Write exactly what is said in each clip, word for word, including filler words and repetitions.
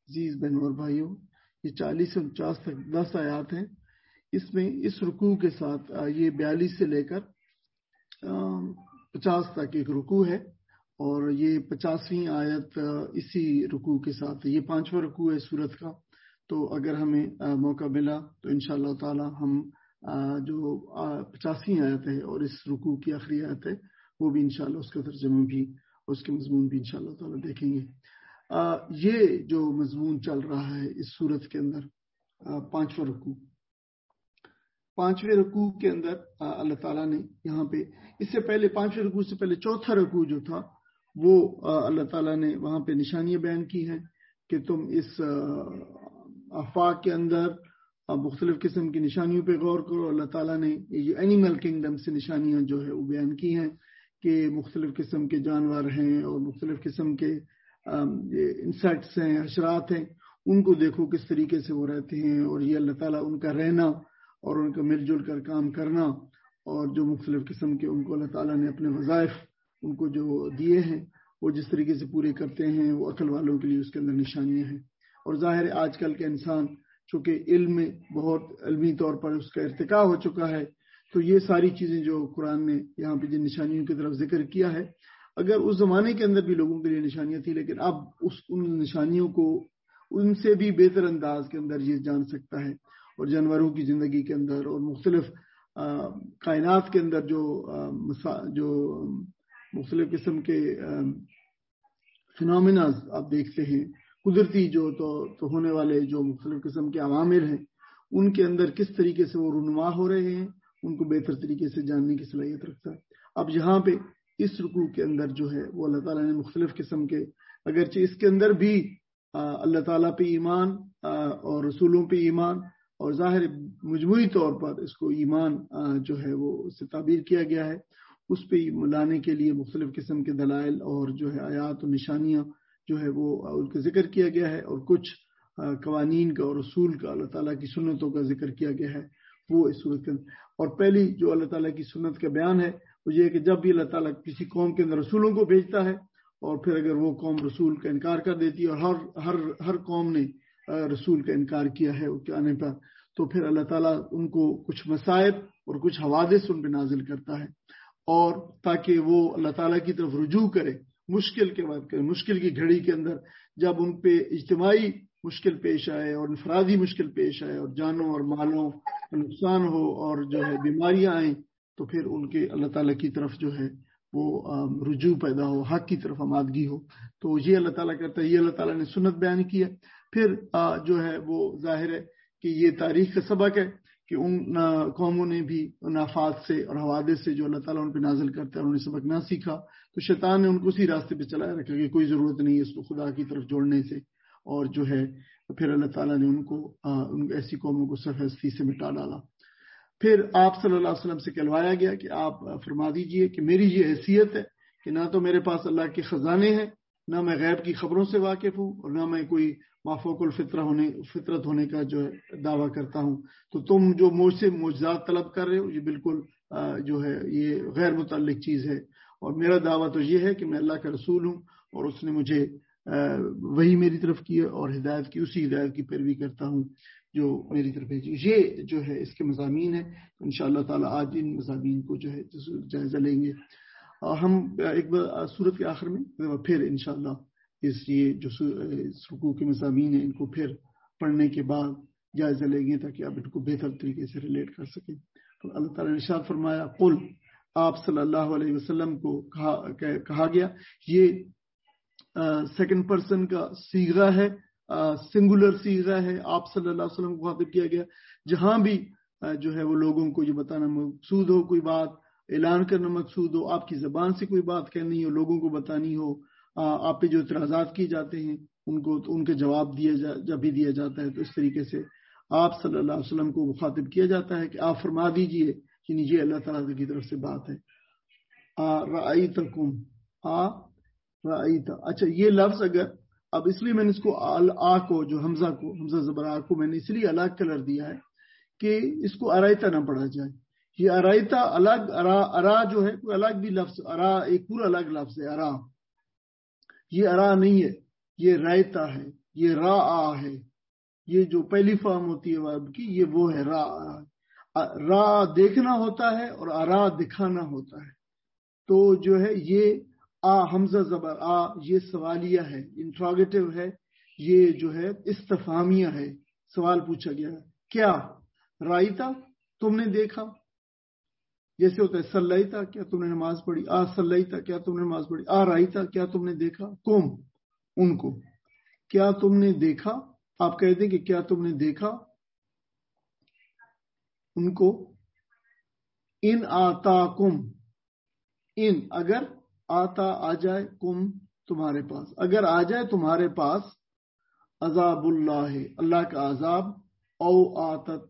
عزیز بہنوں اور بھائیوں، یہ چالیس سے انچاس تک دس آیات ہیں. اس میں اس رکوع کے ساتھ یہ بیالیس سے لے کر پچاس تک ایک رکوع ہے، اور یہ پچاسویں آیت اسی رکوع کے ساتھ ہے. یہ پانچواں رکوع ہے سورت کا. تو اگر ہمیں موقع ملا تو انشاءاللہ تعالی ہم جو پچاسویں آیت ہے اور اس رکوع کی آخری آیت ہے وہ بھی انشاءاللہ اس کا ترجمہ بھی اس کے مضمون بھی انشاءاللہ تعالی دیکھیں گے. یہ جو مضمون چل رہا ہے اس سورت کے اندر، پانچواں رکوع پانچویں رکوع کے اندر اللہ تعالیٰ نے یہاں پہ اس سے پہلے پانچویں رکوع سے پہلے چوتھا رکوع جو تھا وہ اللہ تعالیٰ نے وہاں پہ نشانیاں بیان کی ہیں کہ تم اس آفاق کے اندر مختلف قسم کی نشانیوں پہ غور کرو. اللہ تعالیٰ نے یہ اینیمل کنگڈم سے نشانیاں جو ہے وہ بیان کی ہیں کہ مختلف قسم کے جانور ہیں اور مختلف قسم کے انسیکٹس ہیں، حشرات ہیں، ان کو دیکھو کس طریقے سے وہ رہتے ہیں، اور یہ اللہ تعالیٰ ان کا رہنا اور ان کا مل جل کر کام کرنا، اور جو مختلف قسم کے ان کو اللہ تعالیٰ نے اپنے وظائف ان کو جو دیے ہیں وہ جس طریقے سے پورے کرتے ہیں، وہ عقل والوں کے لیے اس کے اندر نشانیاں ہیں. اور ظاہر ہے آج کل کے انسان چونکہ علم میں بہت علمی طور پر اس کا ارتقاء ہو چکا ہے، تو یہ ساری چیزیں جو قرآن نے یہاں پہ جن نشانیوں کی طرف ذکر کیا ہے، اگر اس زمانے کے اندر بھی لوگوں کے لیے نشانیاں تھیں، لیکن اب اس ان نشانیوں کو ان سے بھی بہتر انداز کے اندر یہ جان سکتا ہے، اور جانوروں کی زندگی کے اندر اور مختلف کائنات کے اندر جو جو مختلف قسم کے فنامناز آپ دیکھتے ہیں، قدرتی جو تو, تو ہونے والے جو مختلف قسم کے عوامل ہیں، ان کے اندر کس طریقے سے وہ رونما ہو رہے ہیں، ان کو بہتر طریقے سے جاننے کی صلاحیت رکھتا ہے. اب یہاں پہ اس رکوع کے اندر جو ہے وہ اللہ تعالیٰ نے مختلف قسم کے، اگرچہ اس کے اندر بھی اللہ تعالیٰ پہ ایمان اور رسولوں پہ ایمان، اور ظاہر مجموعی طور پر اس کو ایمان جو ہے وہ اس سے تعبیر کیا گیا ہے، اس پہ لانے کے لیے مختلف قسم کے دلائل اور جو ہے آیات و نشانیاں جو ہے وہ ان کا ذکر کیا گیا ہے، اور کچھ قوانین کا اور رسول کا اللہ تعالیٰ کی سنتوں کا ذکر کیا گیا ہے وہ اس صورت کے اندر. اور پہلی جو اللہ تعالیٰ کی سنت کا بیان ہے وہ یہ ہے کہ جب بھی اللہ تعالیٰ کسی قوم کے اندر رسولوں کو بھیجتا ہے، اور پھر اگر وہ قوم رسول کا انکار کر دیتی ہے، اور ہر ہر ہر قوم نے رسول کا انکار کیا ہے اس کے آنے پر، تو پھر اللہ تعالیٰ ان کو کچھ مصائب اور کچھ حوادث ان پہ نازل کرتا ہے، اور تاکہ وہ اللہ تعالیٰ کی طرف رجوع کرے، مشکل کے بعد کرے. مشکل کی گھڑی کے اندر جب ان پہ اجتماعی مشکل پیش آئے اور انفرادی مشکل پیش آئے اور جانوں اور مالوں کا نقصان ہو اور جو ہے بیماریاں آئیں، تو پھر ان کے اللہ تعالیٰ کی طرف جو ہے وہ رجوع پیدا ہو، حق کی طرف آمادگی ہو. تو یہ اللہ تعالیٰ کرتا ہے، یہ اللہ تعالیٰ نے سنت بیان کی ہے. پھر جو ہے وہ ظاہر ہے کہ یہ تاریخ کا سبق ہے کہ ان قوموں نے بھی ان آفات سے اور حوادث سے جو اللہ تعالیٰ ان پہ نازل کرتا ہے انہوں نے سبق نہ سیکھا، تو شیطان نے ان کو اسی راستے پہ چلایا رکھا کہ کوئی ضرورت نہیں ہے اس کو خدا کی طرف جوڑنے سے، اور جو ہے پھر اللہ تعالیٰ نے ان کو ان ایسی قوموں کو صرف ہستی سے مٹا ڈالا. پھر آپ صلی اللہ علیہ وسلم سے کہلوایا گیا کہ آپ فرما دیجئے کہ میری یہ حیثیت ہے کہ نہ تو میرے پاس اللہ کے خزانے ہیں، نہ میں غیب کی خبروں سے واقف ہوں، اور نہ میں کوئی مافوق الفطرہ ہونے فطرت ہونے کا جو ہے دعویٰ کرتا ہوں. تو تم جو مجھ سے معجزات طلب کر رہے ہو یہ بالکل جو ہے یہ غیر متعلق چیز ہے، اور میرا دعویٰ تو یہ ہے کہ میں اللہ کا رسول ہوں، اور اس نے مجھے وہی میری طرف کی ہے اور ہدایت کی اسی ہدایت کی پیروی کرتا ہوں جو میری طرف بھیجی. یہ جو ہے اس کے مضامین ہیں. انشاءاللہ تعالی آج ان مضامین کو جو ہے جائزہ لیں گے. ہم ایک بار سورت کے آخر میں پھر انشاءاللہ اس یہ جو رکوع کے مضامین ہیں ان کو پھر پڑھنے کے بعد جائزہ لیں گے تاکہ آپ ان کو بہتر طریقے سے ریلیٹ کر سکیں. تو اللہ تعالیٰ نے ارشاد فرمایا، قل، آپ صلی اللہ علیہ وسلم کو کہا, کہا گیا. یہ سیکنڈ پرسن کا صیغہ ہے، سنگولر صیغہ ہے، آپ صلی اللہ علیہ وسلم کو خاطب کیا گیا. جہاں بھی جو ہے وہ لوگوں کو یہ بتانا مقصود ہو، کوئی بات اعلان کرنا مقصود ہو، آپ کی زبان سے کوئی بات کہنی ہو، لوگوں کو بتانی ہو، آپ پہ جو اعتراضات کیے جاتے ہیں ان کو ان کے جواب دیا جا جب بھی دیا جاتا ہے، تو اس طریقے سے آپ صلی اللہ علیہ وسلم کو مخاطب کیا جاتا ہے کہ آپ فرما دیجئے کہ یہ اللہ تعالیٰ کی طرف سے بات ہے. رأیتکم، آ رأیت، اچھا یہ لفظ اگر اب اس لیے میں نے اس کو آ کو جو حمزہ کو حمزہ زبر آ کو میں نے اس لیے الگ کلر دیا ہے کہ اس کو ارائیتا نہ پڑھا جائے. یہ ارائیتا الگ، ارا ارا جو ہے کوئی الگ بھی لفظ، ارا ایک پورا الگ لفظ ہے. ارا یہ ارا نہیں ہے، یہ رائتا ہے، یہ را ہے. یہ جو پہلی فارم ہوتی ہے ورب کی یہ وہ ہے را. را دیکھنا ہوتا ہے اور ارا دکھانا ہوتا ہے. تو جو ہے یہ آ حمزہ زبر آ یہ سوالیہ ہے, انٹراگیٹو ہے, یہ جو ہے استفہامیہ ہے, سوال پوچھا گیا ہے. کیا رائتا تم نے دیکھا, جیسے ہوتا ہے صلیتا کیا تم نے نماز پڑھی, آ صلیتا کیا تم نے نماز پڑھی, آ رائتا کیا تم نے دیکھا, کم ان کو, کیا تم نے دیکھا. آپ کہتے ہیں کہ کیا تم نے دیکھا ان کو. ان آتا کم, ان اگر آتا آ جائے, کم تمہارے پاس, اگر آ جائے تمہارے پاس, عذاب اللہ اللہ کا عذاب, او آتت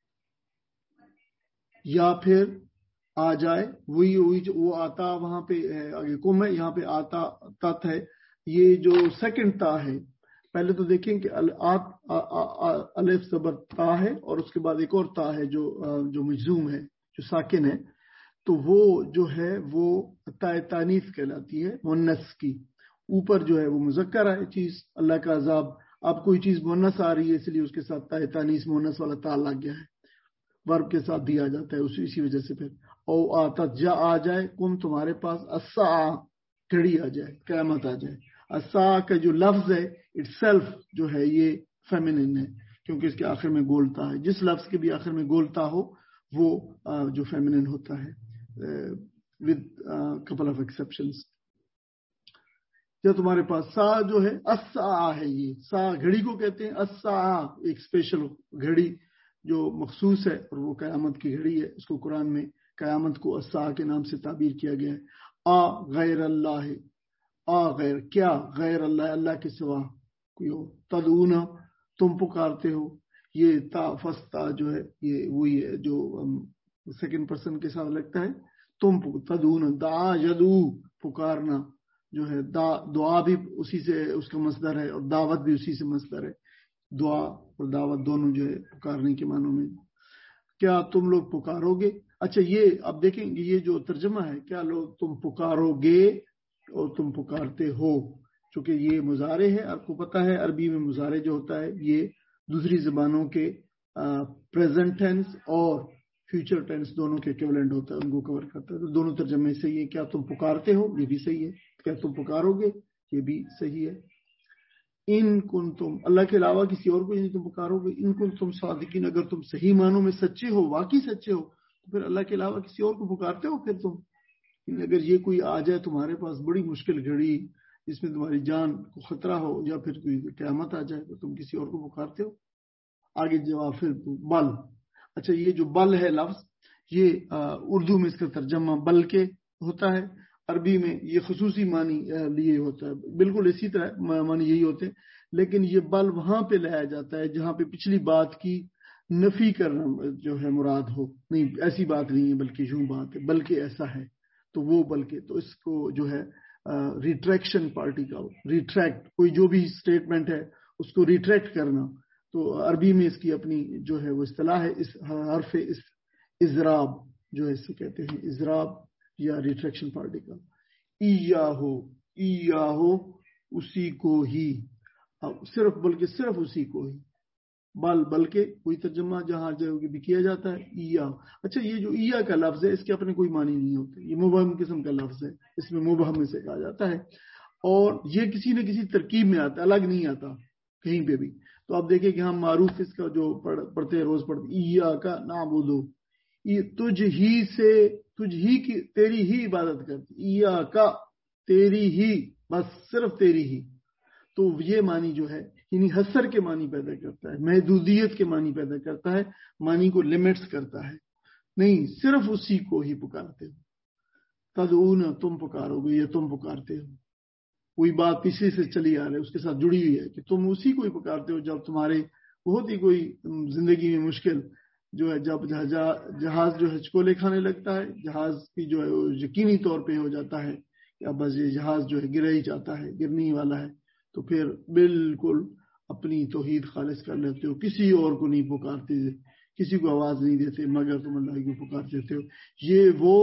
یا پھر آ جائے, وہی وہی وہ آتا وہاں پہ آگے کم ہے, یہاں پہ آتا تت ہے. یہ جو سیکنڈ تا ہے, پہلے تو دیکھیں کہ الف زبر تا ہے اور اس کے بعد ایک اور تا ہے جو جو مجزوم ہے, جو ساکن ہے. تو وہ جو ہے وہ تائے تانیث کہلاتی ہے مؤنث کی. اوپر جو ہے وہ مذکر ہے چیز, اللہ کا عذاب. اب کوئی چیز مؤنث آ رہی ہے اس لیے اس کے ساتھ تائے تانیث مؤنث والا تا لگ گیا ہے, ورب کے ساتھ دیا جاتا ہے اسی اسی وجہ سے. پھر او آتا جا آ جائے, کم تمہارے پاس, الساعہ گھڑی آ جائے, قیامت آ جائے. الساعہ کا جو لفظ ہے اٹ سیلف جو ہے یہ فیمنن ہے کیونکہ اس کے آخر میں گولتا ہے. جس لفظ کے بھی آخر میں گولتا ہو وہ جو فیمنن ہوتا ہے ود کپل آف ایکسیپشنز. جب تمہارے پاس سا جو ہے الساعہ ہے, یہ سا گھڑی کو کہتے ہیں. الساعہ ایک اسپیشل گھڑی جو مخصوص ہے اور وہ قیامت کی گھڑی ہے. اس کو قرآن میں قیامت کو الساعہ کے نام سے تعبیر کیا گیا ہے. آ غیر اللہ, آ غیر کیا, غیر اللہ اللہ کے سوا کوئی ہو. تدعون تم پکارتے ہو, یہ تا فستا جو ہے یہ وہی ہے جو سیکنڈ پرسن کے ساتھ لگتا ہے. تم تدعون, دعا یدعو پکارنا جو ہے, دعا بھی اسی سے اس کا مصدر ہے اور دعوت بھی اسی سے مصدر ہے. دعا اور دعوت دونوں جو ہے پکارنے کے معنوں میں. کیا تم لوگ پکارو گے. اچھا یہ اب دیکھیں گے یہ جو ترجمہ ہے, کیا لوگ تم پکارو گے اور تم پکارتے ہو, چونکہ یہ مضارع ہے. آپ کو پتہ ہے عربی میں مضارع جو ہوتا ہے یہ دوسری زبانوں کے پریزنٹ ٹینس اور فیوچر ٹینس دونوں کے ایکویولنٹ ہوتا ہے, ان کو کور کرتا ہے. تو دونوں ترجمے صحیح ہے. کیا تم پکارتے ہو یہ بھی صحیح ہے, کیا تم پکارو گے یہ بھی صحیح ہے. ان کن تم اللہ کے علاوہ کسی اور کو نہیں تم پکارو گے. ان کن تم صادقین, اگر تم صحیح معنوں میں سچے ہو, واقعی سچے ہو, تو پھر اللہ کے علاوہ کسی اور کو پکارتے ہو. پھر تم اگر یہ کوئی آ جائے تمہارے پاس بڑی مشکل گھڑی جس میں تمہاری جان کو خطرہ ہو یا پھر کوئی قیامت آ جائے تو تم کسی اور کو پکارتے ہو. آگے جواب پھر بل. اچھا یہ جو بل ہے لفظ, یہ اردو میں اس کا ترجمہ بل کے ہوتا ہے, عربی میں یہ خصوصی معنی لیے ہوتا ہے. بالکل اسی طرح معنی یہی ہوتے ہیں, لیکن یہ بل وہاں پہ لایا جاتا ہے جہاں پہ پچھلی بات کی نفی کرنا جو ہے مراد ہو. نہیں ایسی بات نہیں ہے بلکہ یوں بات ہے, بلکہ ایسا ہے تو وہ بلکہ. تو اس کو جو ہے ریٹریکشن پارٹی کا, ریٹریکٹ کوئی جو بھی اسٹیٹمنٹ ہے اس کو ریٹریکٹ کرنا. تو عربی میں اس کی اپنی جو ہے وہ اصطلاح ہے. اس حرف اس اضراب جو ہے اسے کہتے ہیں اضراب یا ریٹریکشن پارٹی کا. ایا ہو, ایا ہو اسی کو ہی, صرف بلکہ صرف اسی کو ہی. بل بلکہ کوئی ترجمہ جہاں جو بھی کیا جاتا ہے ایا. اچھا یہ جو ایا کا لفظ ہے اس کے اپنے کوئی معنی نہیں ہوتے, یہ مبہم قسم کا لفظ ہے, اس میں مبہم میں سے کہا جاتا ہے اور یہ کسی نہ کسی ترکیب میں آتا ہے, الگ نہیں آتا کہیں پہ بھی. تو آپ دیکھیں کہ ہم معروف اس کا جو پڑھتے ہیں روز پڑھتے ایا کا نعبدو, یہ تجھ ہی سے, تجھ ہی کی تیری ہی عبادت کرتی, ایا کا تیری ہی, بس صرف تیری ہی. تو یہ معنی جو ہے یعنی حصر کے معنی پیدا کرتا ہے, محدودیت کے معنی پیدا کرتا ہے, معنی کو لمٹس کرتا ہے. نہیں صرف اسی کو ہی پکارتے ہو. تدعون تم پکارو گے یا تم پکارتے ہو, کوئی بات پیچھے سے چلی آ رہی ہے اس کے ساتھ جڑی ہوئی ہے کہ تم اسی کو ہی پکارتے ہو جب تمہارے بہت ہی کوئی زندگی میں مشکل جو ہے, جب جہاز جو ہے چکولے کھانے لگتا ہے, جہاز کی جو ہے یقینی طور پہ ہو جاتا ہے کہ اب بس یہ جہاز جو ہے گر ہی جاتا ہے, گرنے ہی والا ہے, تو پھر بالکل اپنی توحید خالص کر لیتے ہو, کسی اور کو نہیں پکارتے, کسی کو آواز نہیں دیتے مگر تم اللہ کو پکار دیتے ہو. یہ وہ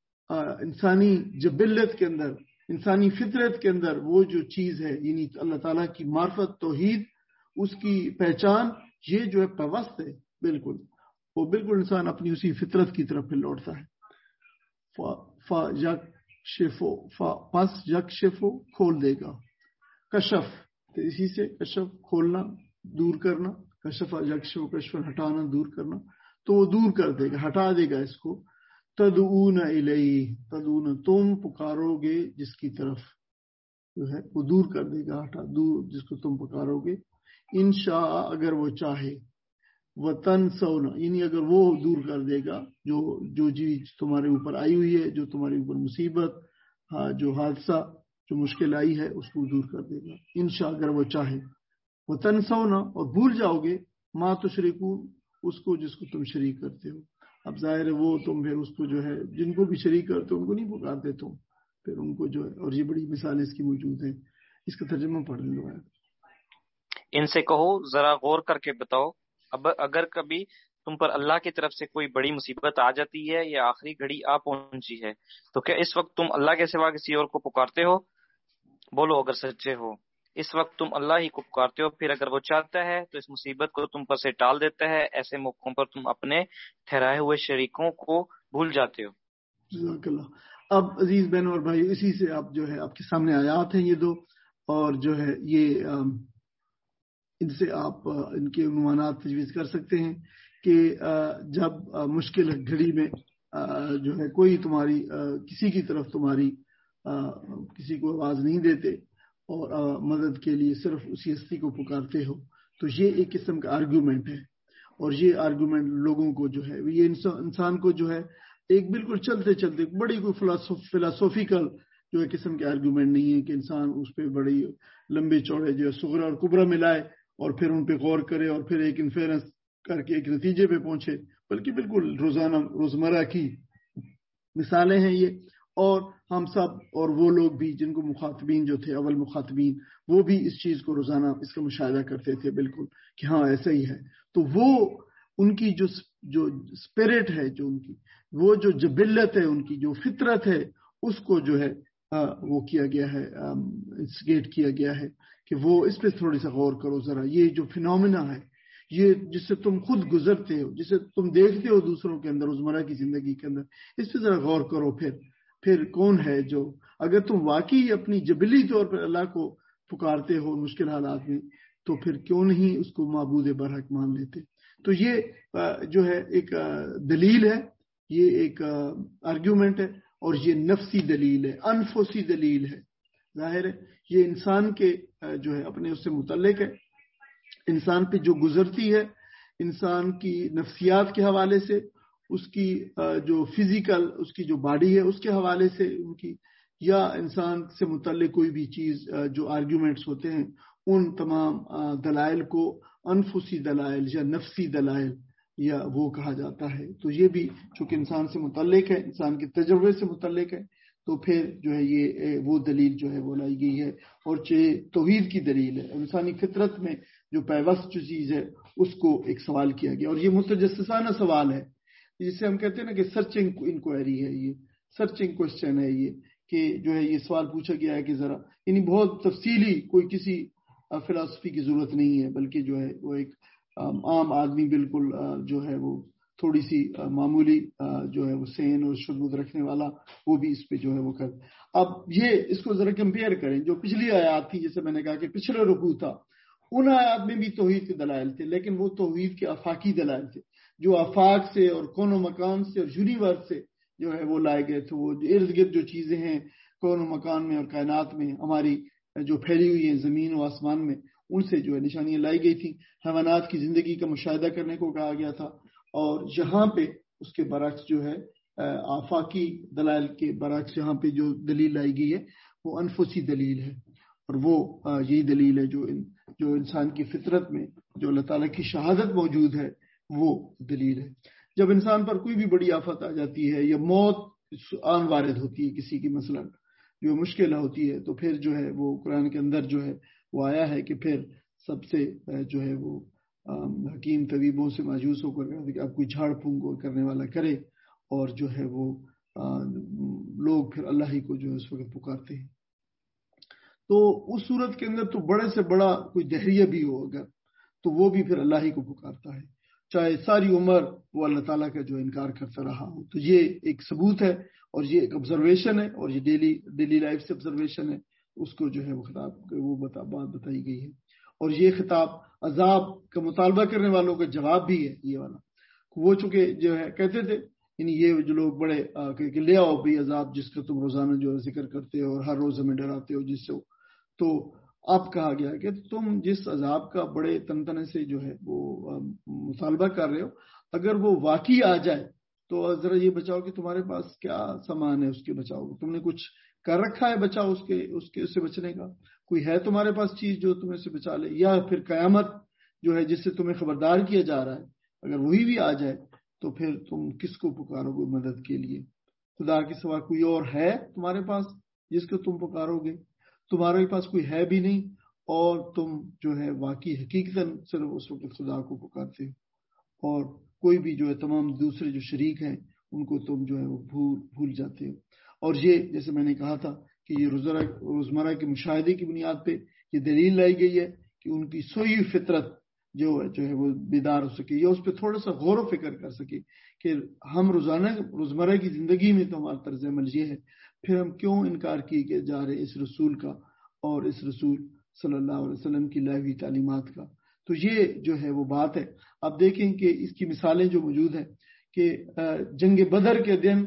انسانی جبلت کے اندر, انسانی فطرت کے اندر وہ جو چیز ہے یعنی اللہ تعالیٰ کی معرفت توحید اس کی پہچان یہ جو ہے پیوست ہے، بالکل وہ بالکل انسان اپنی اسی فطرت کی طرف پھر لوٹتا ہے. فا فا یک شفو فا پس یک شفو کھول دے گا. کشف تو اسی سے کشف کھولنا، دور کرنا. کشف یک شفو کشف ہٹانا، دور کرنا. تو وہ دور کر دے گا، ہٹا دے گا اس کو. تدعون الیہ، تدعون تم پکارو گے جس کی طرف جو ہے وہ دور کر دے گا، ہٹا دور جس کو تم پکارو گے. انشاء اگر وہ چاہے، وتنسونا یعنی اگر وہ دور کر دے گا جو جو چیز تمہارے اوپر آئی ہوئی ہے، جو تمہارے اوپر مصیبت، ہاں جو حادثہ، جو مشکل آئی ہے، اس کو دور کر دے گا انشاء اگر وہ چاہے. وتنسونا اور بھول جاؤ گے، ما تشرکون اس کو جس کو تم شریک کرتے ہو. اب ظاہر ہے وہ تم پھر اس کو جو ہے جن کو بھی شریک کرتے ہو ان کو نہیں پکارتے تم، پھر ان کو جو ہے. اور یہ بڑی مثالیں اس کی موجود ہیں. اس کا ترجمہ پڑھ لیں گے. ان سے کہو ذرا غور کر کے بتاؤ، اب اگر کبھی تم پر اللہ کی طرف سے کوئی بڑی مصیبت آ جاتی ہے یا آخری گھڑی آ پہنچی ہے تو کیا اس وقت تم اللہ کے سوا کسی اور کو پکارتے ہو؟ بولو اگر سچے ہو. اس وقت تم اللہ ہی کو پکارتے ہو، پھر اگر وہ چاہتا ہے تو اس مصیبت کو تم پر سے ٹال دیتا ہے. ایسے موقعوں پر تم اپنے ٹھہرائے ہوئے شریکوں کو بھول جاتے ہو. جزاک اللہ. اب عزیز بہن اور بھائی، اسی سے آپ جو ہے آپ کے سامنے آیات ہیں یہ دو، اور جو ہے یہ ان سے آپ ان کے عنوانات تجویز کر سکتے ہیں کہ جب مشکل گھڑی میں جو ہے کوئی تمہاری کسی کی طرف تمہاری کسی کو آواز نہیں دیتے اور مدد کے لیے صرف اسی ہستی کو پکارتے ہو، تو یہ ایک قسم کا آرگومنٹ ہے. اور یہ آرگومنٹ لوگوں کو جو ہے یہ انسان کو جو ہے ایک بالکل چلتے چلتے بڑی کوئی فلاسفیکل جو ہے قسم کے آرگومنٹ نہیں ہے کہ انسان اس پہ بڑی لمبے چوڑے جو ہے صغرا اور کبرا ملائے اور پھر ان پہ غور کرے اور پھر ایک انفیرنس کر کے ایک نتیجے پہ پہنچے، بلکہ بالکل روزانہ روزمرہ کی مثالیں ہیں یہ. اور ہم سب اور وہ لوگ بھی جن کو مخاطبین جو تھے اول مخاطبین، وہ بھی اس چیز کو روزانہ اس کا مشاہدہ کرتے تھے بالکل کہ ہاں ایسا ہی ہے. تو وہ ان کی جو جو اسپرٹ ہے، جو ان کی وہ جو جبلت ہے، ان کی جو فطرت ہے، اس کو جو ہے وہ کیا گیا ہے، انسٹیگیٹ کیا گیا ہے کہ وہ اس پہ تھوڑی سا غور کرو ذرا. یہ جو فینومینا ہے، یہ جس سے تم خود گزرتے ہو، جسے تم دیکھتے ہو دوسروں کے اندر روزمرہ کی زندگی کے اندر، اس پہ ذرا غور کرو. پھر پھر کون ہے جو اگر تم واقعی اپنی جبلی طور پر اللہ کو پکارتے ہو مشکل حالات میں، تو پھر کیوں نہیں اس کو معبود برحق مان لیتے. تو یہ جو ہے ایک دلیل ہے، یہ ایک آرگیومنٹ ہے، اور یہ نفسی دلیل ہے، انفسی دلیل ہے. ظاہر ہے یہ انسان کے جو ہے اپنے اس سے متعلق ہے، انسان پہ جو گزرتی ہے، انسان کی نفسیات کے حوالے سے، اس کی جو فزیکل اس کی جو باڈی ہے اس کے حوالے سے ان کی، یا انسان سے متعلق کوئی بھی چیز جو آرگیومنٹس ہوتے ہیں، ان تمام دلائل کو انفسی دلائل یا نفسی دلائل یا وہ کہا جاتا ہے. تو یہ بھی چونکہ انسان سے متعلق ہے، انسان کے تجربے سے متعلق ہے، تو پھر جو ہے یہ وہ دلیل جو ہے وہ لائی گئی ہے. اور توحید کی دلیل ہے، انسانی فطرت میں جو پیوست جو چیز ہے اس کو ایک سوال کیا گیا. اور یہ متجسسانہ سوال ہے، جسے ہم کہتے ہیں نا کہ سرچنگ انکوائری ہے، یہ سرچنگ کوشچن ہے، یہ کہ جو ہے یہ سوال پوچھا گیا ہے کہ ذرا یعنی بہت تفصیلی، کوئی کسی فلسفی کی ضرورت نہیں ہے، بلکہ جو ہے وہ ایک عام آدمی بالکل جو ہے وہ تھوڑی سی معمولی جو ہے وہ سین اور شدت رکھنے والا، وہ بھی اس پہ جو ہے وہ کر. اب یہ اس کو ذرا کمپیئر کریں جو پچھلی آیات تھی، جیسے میں نے کہا کہ پچھلے رکوع تھا، ان آیات میں بھی توحید کے دلائل تھے، لیکن وہ توحید کے آفاقی دلائل تھے جو آفاق سے اور کون و مکان سے اور یونیورس سے جو ہے وہ لائے گئے تھے. وہ ارد گرد جو چیزیں ہیں کون و مکان میں اور کائنات میں ہماری جو پھیلی ہوئی ہیں زمین و آسمان میں، ان سے جو ہے نشانیاں لائی گئی تھیں. حیوانات کی زندگی کا مشاہدہ کرنے کو کہا گیا تھا، اور یہاں پہ اس کے برعکس جو ہے آفاقی دلائل کے برعکس یہاں پہ جو دلیل لائی گئی ہے وہ انفسی دلیل ہے. اور وہ یہی دلیل ہے جو جو انسان کی فطرت میں جو اللہ تعالیٰ کی شہادت موجود ہے، وہ دلیل ہے. جب انسان پر کوئی بھی بڑی آفت آ جاتی ہے یا موت آن وارد ہوتی ہے کسی کی، مثلا جو مشکل ہوتی ہے، تو پھر جو ہے وہ قرآن کے اندر جو ہے وہ آیا ہے کہ پھر سب سے جو ہے وہ حکیم طبیبوں سے ماجوس ہو کر کہ اب کوئی جھاڑ پھونک کرنے والا کرے، اور جو ہے وہ لوگ پھر اللہ ہی کو جو ہے اس وقت پکارتے ہیں. تو اس صورت کے اندر تو بڑے سے بڑا کوئی دہریہ بھی ہو، اگر تو وہ بھی پھر اللہ ہی کو پکارتا ہے، چاہے ساری عمر وہ اللہ تعالیٰ کا جو انکار کرتا رہا ہو۔ تو یہ ایک ثبوت ہے اور یہ ایک آبزرویشن ہے، اور یہ ڈیلی ڈیلی لائف سے آبزرویشن ہے، اس کو جو ہے وہ خطاب وہ بتا بات بتائی گئی ہے۔ اور یہ خطاب عذاب کا مطالبہ کرنے والوں کا جواب بھی ہے یہ والا۔ وہ چونکہ جو ہے کہتے تھے یعنی یہ جو لوگ بڑے کہ لے آؤ بھی عذاب جس کا تم روزانہ جو ہے ذکر کرتے ہو اور ہر روز ہمیں ڈراتے ہو جس سے ہو، تو اب کہا گیا کہ تم جس عذاب کا بڑے تنتنے سے جو ہے وہ مطالبہ کر رہے ہو، اگر وہ واقعی آ جائے تو ذرا یہ بچاؤ کہ تمہارے پاس کیا سامان ہے اس کے بچاؤ، تم نے کچھ کر رکھا ہے بچاؤ اس کے اس کے اس سے بچنے کا، کوئی ہے تمہارے پاس چیز جو تمہیں سے بچا لے، یا پھر قیامت جو ہے جس سے تمہیں خبردار کیا جا رہا ہے اگر وہی بھی آ جائے تو پھر تم کس کو پکارو گے مدد کے لیے؟ خدا کے سوا کوئی اور ہے تمہارے پاس جس کو تم پکارو گے؟ تمہارے پاس کوئی ہے بھی نہیں، اور تم جو ہے واقعی حقیقتاً صرف اس وقت خدا کو پکارتے ہو، اور کوئی بھی جو ہے تمام دوسرے جو شریک ہیں ان کو تم جو ہے وہ بھول بھول جاتے ہو۔ اور یہ جیسے میں نے کہا تھا کہ یہ روزمرہ کے مشاہدے کی بنیاد پہ یہ دلیل لائی گئی ہے کہ ان کی سوئی فطرت جو ہے جو ہے وہ بیدار ہو سکے، یا اس پہ تھوڑا سا غور و فکر کر سکے کہ ہم روزانہ روزمرہ کی زندگی میں تو ہمارا طرز عمل یہ ہے، پھر ہم کیوں انکار کیے جا رہے اس رسول کا اور اس رسول صلی اللہ علیہ وسلم کی لائی ہوئی تعلیمات کا۔ تو یہ جو ہے وہ بات ہے۔ آپ دیکھیں کہ اس کی مثالیں جو موجود ہیں کہ جنگ بدر کے دن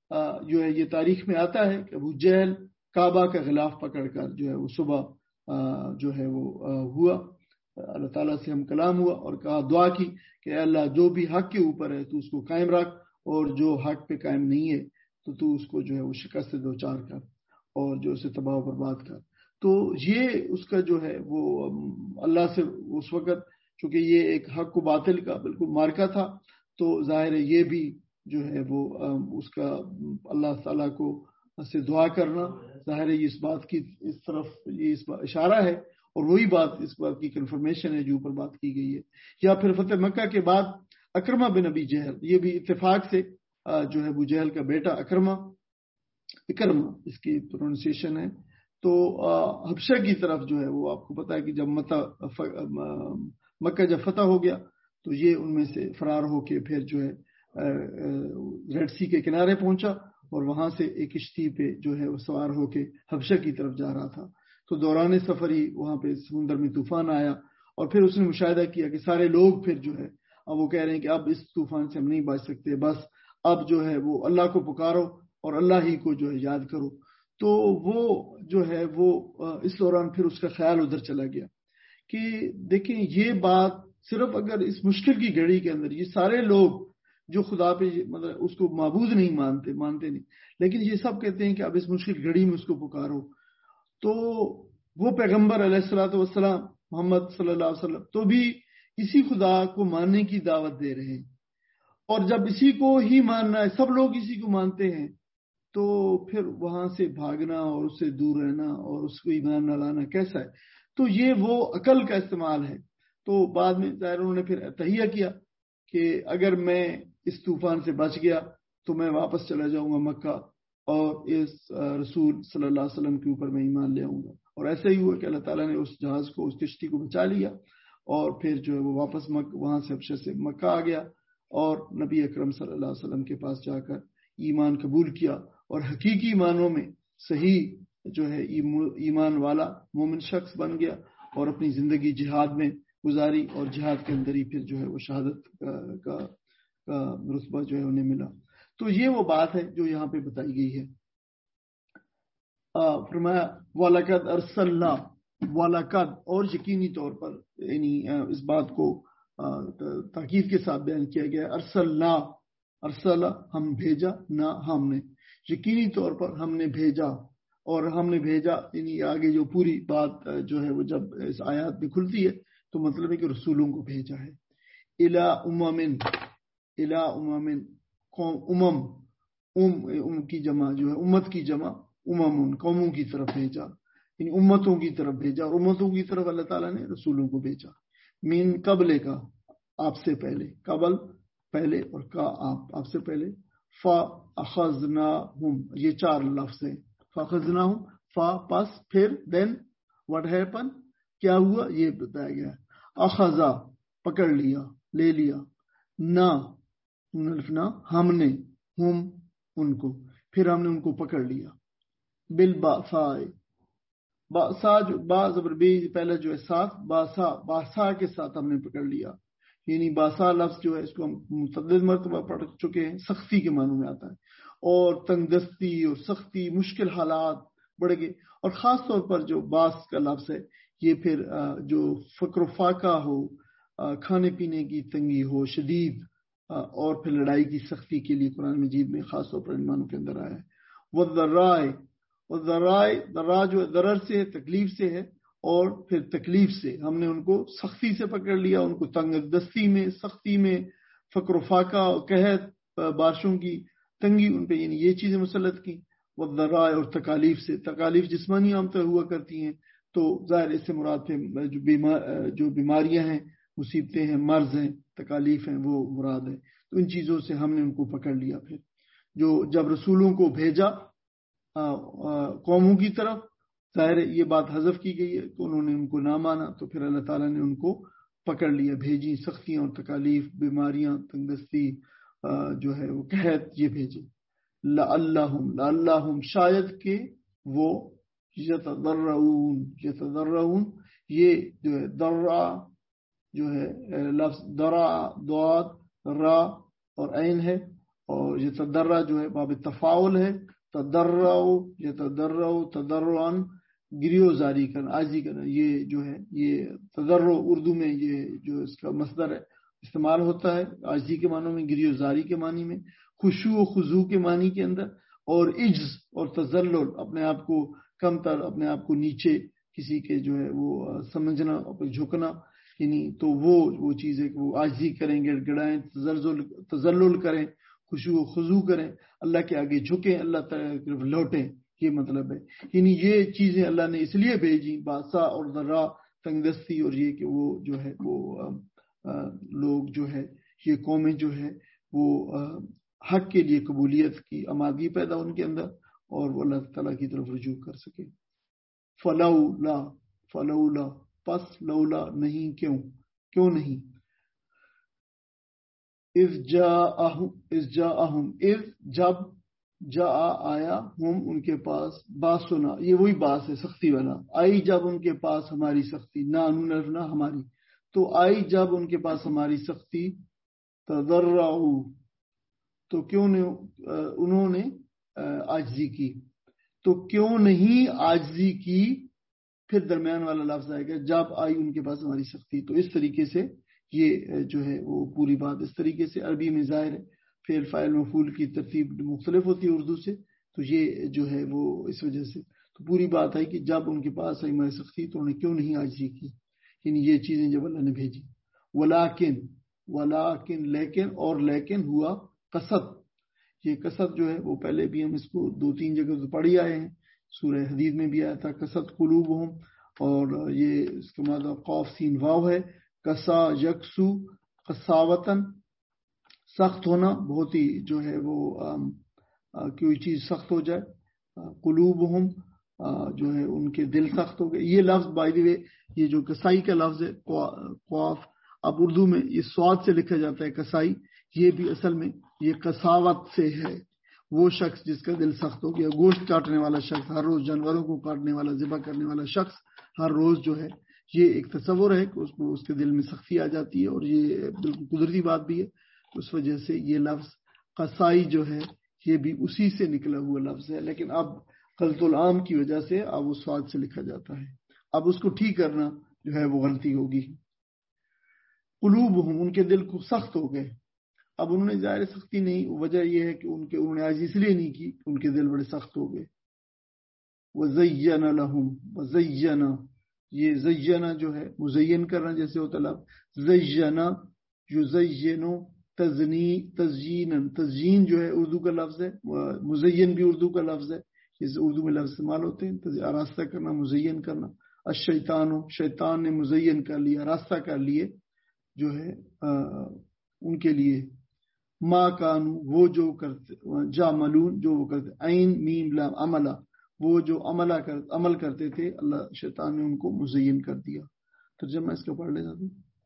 جو ہے یہ تاریخ میں آتا ہے کہ ابو جہل کعبہ کا غلاف پکڑ کر جو ہے وہ صبح جو ہے وہ ہوا، اللہ تعالیٰ سے ہم کلام ہوا اور کہا دعا کی کہ اے اللہ جو بھی حق کے اوپر ہے تو اس کو قائم رکھ، اور جو حق پہ قائم نہیں ہے تو تو اس کو جو ہے وہ شکست سے دوچار کر اور جو اسے تباہ و برباد کر۔ تو یہ اس کا جو ہے وہ اللہ سے اس وقت چونکہ یہ ایک حق و باطل کا بالکل مارکا تھا، تو ظاہر ہے یہ بھی جو ہے وہ اس کا اللہ تعالیٰ کو سے دعا کرنا، ظاہر ہے یہ اس بات کی اس طرف یہ اس بات اشارہ ہے، اور وہی بات اس بات کی کنفرمیشن ہے جو اوپر بات کی گئی ہے۔ یا پھر فتح مکہ کے بعد اکرمہ بن ابی جہل، یہ بھی اتفاق سے جو ہے ابو جہل کا بیٹا اکرمہ اکرمہ اس کی پروننسیشن ہے، تو حبشہ کی طرف جو ہے وہ آپ کو پتا ہے کہ جب مکہ جب فتح ہو گیا تو یہ ان میں سے فرار ہو کے پھر جو ہے ریڈ سی کے کنارے پہنچا، اور وہاں سے ایک کشتی پہ جو ہے وہ سوار ہو کے حبشہ کی طرف جا رہا تھا۔ تو دوران سفر ہی وہاں پہ سمندر میں طوفان آیا، اور پھر اس نے مشاہدہ کیا کہ سارے لوگ پھر جو ہے اب وہ کہہ رہے ہیں کہ اب اس طوفان سے ہم نہیں بچ سکتے، بس اب جو ہے وہ اللہ کو پکارو اور اللہ ہی کو جو ہے یاد کرو۔ تو وہ جو ہے وہ اس دوران پھر اس کا خیال ادھر چلا گیا کہ دیکھیں یہ بات صرف اگر اس مشکل کی گھڑی کے اندر یہ سارے لوگ جو خدا پہ مطلب اس کو معبود نہیں مانتے مانتے نہیں لیکن یہ سب کہتے ہیں کہ اب اس مشکل گھڑی میں اس کو پکارو، تو وہ پیغمبر علیہ الصلوۃ والسلام محمد صلی اللہ علیہ وسلم تو بھی اسی خدا کو ماننے کی دعوت دے رہے ہیں، اور جب اسی کو ہی ماننا ہے، سب لوگ اسی کو مانتے ہیں، تو پھر وہاں سے بھاگنا اور اس سے دور رہنا اور اس کو ایمان نہ لانا کیسا ہے؟ تو یہ وہ عقل کا استعمال ہے۔ تو بعد میں ظاہر انہوں نے پھر تہیہ کیا کہ اگر میں اس طوفان سے بچ گیا تو میں واپس چلا جاؤں گا مکہ اور اس رسول صلی اللہ علیہ وسلم کے اوپر میں ایمان لے آؤں گا، اور ایسا ہی ہوا کہ اللہ تعالیٰ نے اس جہاز کو اس کشتی کو بچا لیا، اور پھر جو ہے وہ واپس مک وہاں سے حبشہ سے مکہ آ گیا، اور نبی اکرم صلی اللہ علیہ وسلم کے پاس جا کر ایمان قبول کیا، اور حقیقی معنوں میں صحیح جو ہے ایمان والا مومن شخص بن گیا، اور اپنی زندگی جہاد میں گزاری، اور جہاد کے اندر ہی پھر جو ہے وہ شہادت کا کا رتبہ جو ہے انہیں ملا۔ تو یہ وہ بات ہے جو یہاں پہ بتائی گئی ہے۔ فرمایا وَلَقَدْ أَرْسَلْنَا وَلَقَدْ، اور یقینی طور پر یعنی اس بات کو تاکید کے ساتھ بیان کیا گیا، ارسلنا ارسل ہم بھیجا، نہ ہم نے، یقینی طور پر ہم نے بھیجا، اور ہم نے بھیجا یعنی آگے جو پوری بات جو ہے وہ جب اس آیات میں کھلتی ہے تو مطلب ہے کہ رسولوں کو بھیجا ہے، الا امم الا امم امم ام کی جمع جو ہے امت کی جمع امم قوموں کی طرف بھیجا، یعنی امتوں کی طرف بھیجا، اور امتوں کی طرف اللہ تعالیٰ نے رسولوں کو بھیجا۔ من قبل کا، آپ سے پہلے، قبل پہلے اور کا آپ آپ سے پہلے، فا اخذناہم، یہ چار لفظ ہیں، فاخذناہم، فا پس، پھر دین واٹ ہیپن، کیا ہوا یہ بتایا گیا۔ اخذا پکڑ لیا، لے لیا، نہ نہ ہم نے، ہم ان کو، پھر ہم نے ان کو پکڑ لیا، بالباساء، باسا جو با زبر بے پہلا جو ہے ساتھ، باسا باسا کے ساتھ ہم نے پکڑ لیا، یعنی باسا لفظ جو ہے اس کو ہم متعدد مرتبہ پڑھ چکے ہیں، سختی کے معنوں میں آتا ہے، اور تنگ دستی اور سختی، مشکل حالات بڑھ گئے، اور خاص طور پر جو باس کا لفظ ہے یہ پھر جو فقر و فاقہ ہو، کھانے پینے کی تنگی ہو شدید، اور پھر لڑائی کی سختی کے لیے قرآن مجید میں خاص طور پر ان معنوں کے اندر آیا ہے۔ وَالذَّرَّائِ، وَالذَّرَّائِ ذرا جو ضرر سے ہے، تکلیف سے ہے، اور پھر تکلیف سے ہم نے ان کو سختی سے پکڑ لیا، ان کو تنگ دستی میں، سختی میں، فقر و فاقہ، قحط، بارشوں کی تنگی ان پہ، یعنی یہ چیزیں مسلط کی۔ والذرائع، اور تکالیف سے، تکالیف جسمانی عام طور ہوا کرتی ہیں، تو ظاہر اس سے مراد ہے جو بیمار جو بیماریاں ہیں، مصیبتیں ہیں، مرض ہیں، تکالیف ہیں، وہ مراد ہے۔ تو ان چیزوں سے ہم نے ان کو پکڑ لیا۔ پھر جو جب رسولوں کو بھیجا قوموں کی طرف، ظاہر یہ بات حذف کی گئی ہے کہ انہوں نے ان کو نہ مانا، تو پھر اللہ تعالیٰ نے ان کو پکڑ لیا، بھیجی سختیاں اور تکالیف، بیماریاں، تنگدستی، جو ہے وہ قحط، یہ بھیجے۔ لعلہم، لعلہم شاید کہ وہ، یتضرعون، یتضرعون، یہ جو ہے درع جو ہے لفظ درع، ضاد، را اور عین ہے، اور یتضرع جو ہے باب تفاعل ہے، تضرع، یتضرع، تضرعا، گریو زاری کرنا، عاجزی کرنا، یہ جو ہے یہ تضرع اردو میں یہ جو اس کا مصدر ہے استعمال ہوتا ہے عاجزی کے معنوں میں، گریو زاری کے معنی میں، خشوع و خضوع کے معنی کے اندر، اور عجز اور تذلل، اپنے آپ کو کم تر، اپنے آپ کو نیچے کسی کے جو ہے وہ سمجھنا، جھکنا، یعنی تو وہ وہ چیز ہے کہ وہ عاجزی کریں، گڑ گڑائیں، تزلزل تذلل کریں، خشوع و خضوع کریں، اللہ کے آگے جھکیں، اللہ تعالیٰ کی طرف لوٹیں، یہ مطلب ہے۔ یعنی یہ چیزیں اللہ نے اس لیے بھیجی، باسا اور ذرا، تنگ دستی، اور یہ کہ وہ جو ہے وہ لوگ جو ہے یہ قومیں جو ہے وہ حق کے لیے قبولیت کی آمادگی پیدا ان کے اندر، اور وہ اللہ تعالیٰ کی طرف رجوع کر سکے۔ فلولا، فلولا، پس لولا نہیں، کیوں، کیوں نہیں، اذ جاءہم، اذ جاءہم، اذ جب، جاء آیا، ہم ان کے پاس، باسنا، یہ وہی باس ہے سختی والا، آئی جب ان کے پاس ہماری سختی، نہ نہ ہماری، تو آئی جب ان کے پاس ہماری سختی، تضرعوا، تو کیوں نے انہوں نے عاجزی کی، تو کیوں نہیں عاجزی کی، پھر درمیان والا لفظ آئے گا جب آئی ان کے پاس ہماری سختی، تو اس طریقے سے یہ جو ہے وہ پوری بات اس طریقے سے عربی میں ظاہر ہے، پھر فاعل مفعول کی ترتیب مختلف ہوتی ہے اردو سے، تو یہ جو ہے وہ اس وجہ سے تو پوری بات ہے کہ جب ان کے پاس آئی ہماری سختی تو انہوں نے کیوں نہیں عاجزی کی، یعنی یہ چیزیں جب اللہ نے بھیجی۔ ولیکن، ولیکن لیکن، اور لیکن ہوا قصد، یہ قصد جو ہے وہ پہلے بھی ہم اس کو دو تین جگہ تو پڑھ ہی آئے ہیں، سورہ حدید میں بھی آیا تھا قصد قلوبہم، اور یہ اس کے بعد قاف سین واو ہے، قصا یکسو، قساوتن، سخت ہونا، بہت ہی جو ہے وہ کوئی چیز سخت ہو جائے، قلوبہم جو ہے ان کے دل سخت ہو گئے۔ یہ لفظ بائی دی وے یہ جو کسائی کا لفظ ہے قاف، اب اردو میں یہ سواد سے لکھا جاتا ہے کسائی، یہ بھی اصل میں یہ قساوت سے ہے، وہ شخص جس کا دل سخت ہو گیا، گوشت کاٹنے والا شخص، ہر روز جانوروں کو کاٹنے والا، ذبح کرنے والا شخص ہر روز جو ہے، یہ ایک تصور ہے کہ اس کو اس کے دل میں سختی آ جاتی ہے، اور یہ بالکل قدرتی بات بھی ہے، اس وجہ سے یہ لفظ قصائی جو ہے یہ بھی اسی سے نکلا ہوا لفظ ہے، لیکن اب غلط العام کی وجہ سے اب وہ سواد سے لکھا جاتا ہے، اب اس کو ٹھیک کرنا جو ہے وہ غلطی ہوگی۔ قلوبہم، ان کے دل کو سخت ہو گئے، اب انہوں نے ظاہر سختی نہیں، وجہ یہ ہے کہ ان کے انہوں نے آج اس لیے نہیں کی، ان کے دل بڑے سخت ہو گئے۔ وَزَيَّنَ لَهُمْ، وَزَيَّنَ، یہ زینا جو ہے مزین کرنا جیسے ہوتا لفظ، زینا یزین، تزنی، تزیین، تزیین جو ہے اردو کا لفظ ہے، مزین بھی اردو کا لفظ ہے، جس اردو میں لفظ استعمال ہوتے ہیں، آراستہ کرنا، مزین کرنا۔ الشیطان، شیطان نے مزین کر لیا، راستہ کر لیے جو ہے ان کے لیے، ما کانو، وہ جو کرتے، جاملون، جو وہ کرتے، عین میم لام عملہ، وہ جو عملہ کر عمل کرتے تھے، اللہ شیطان نے ان کو مزین کر دیا۔ ترجمہ اس کا پڑھ لے جاتے ہیں۔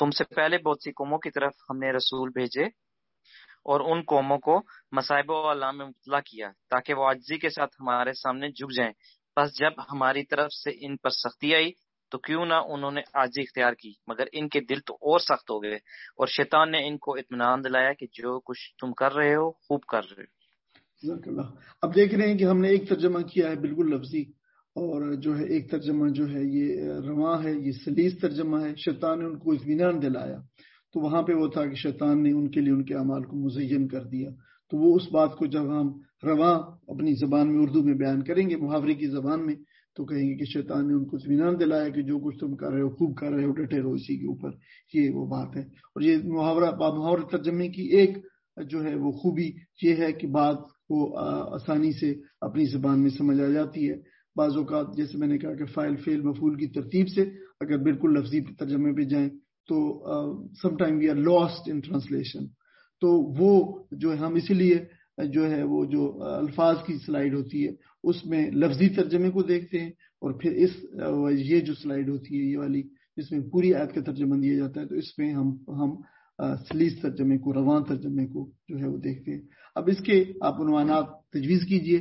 تم سے پہلے بہت سی قوموں کی طرف ہم نے رسول بھیجے اور ان قوموں کو مصائب و آلام میں مبتلا کیا تاکہ وہ عاجزی کے ساتھ ہمارے سامنے جھک جائیں. بس جب ہماری طرف سے ان پر سختی آئی تو کیوں نہ انہوں نے عاجزی اختیار کی، مگر ان کے دل تو اور سخت ہو گئے، اور شیطان نے ان کو اطمینان دلایا کہ جو کچھ تم کر رہے ہو خوب کر رہے ہو. جزاک اللہ. اب دیکھ رہے ہیں کہ ہم نے ایک ترجمہ کیا ہے بالکل لفظی، اور جو ہے ایک ترجمہ جو ہے یہ رواں ہے، یہ سلیس ترجمہ ہے. شیطان نے ان کو اطمینان دلایا، تو وہاں پہ وہ تھا کہ شیطان نے ان کے لیے ان کے اعمال کو مزین کر دیا. تو وہ اس بات کو جب ہم رواں اپنی زبان میں اردو میں بیان کریں گے، محاورے کی زبان میں، تو کہیں گے کہ شیطان نے ان کو اطمینان دلایا کہ جو کچھ تم کر رہے ہو خوب کر رہے ہو، ڈٹے رہو اسی کے اوپر. یہ وہ بات ہے. اور یہ محاورہ محاورہ ترجمے کی ایک جو ہے وہ خوبی یہ ہے کہ بات کو آسانی سے اپنی زبان میں سمجھ آ جاتی ہے. بعض اوقات جیسے میں نے کہا کہ فاعل فعل مفعول کی ترتیب سے اگر بالکل لفظی ترجمے پہ جائیں تو some time we are lost in translation. تو وہ جو ہے ہم اسی لیے جو ہے وہ جو الفاظ کی سلائیڈ ہوتی ہے اس میں لفظی ترجمے کو دیکھتے ہیں، اور پھر اس یہ جو سلائیڈ ہوتی ہے یہ والی جس میں پوری آیت کا ترجمہ دیا جاتا ہے، تو اس میں ہم ہم سلیس ترجمے کو، رواں ترجمے کو جو ہے وہ دیکھتے ہیں. اب اس کے آپ عنوانات تجویز کیجئے.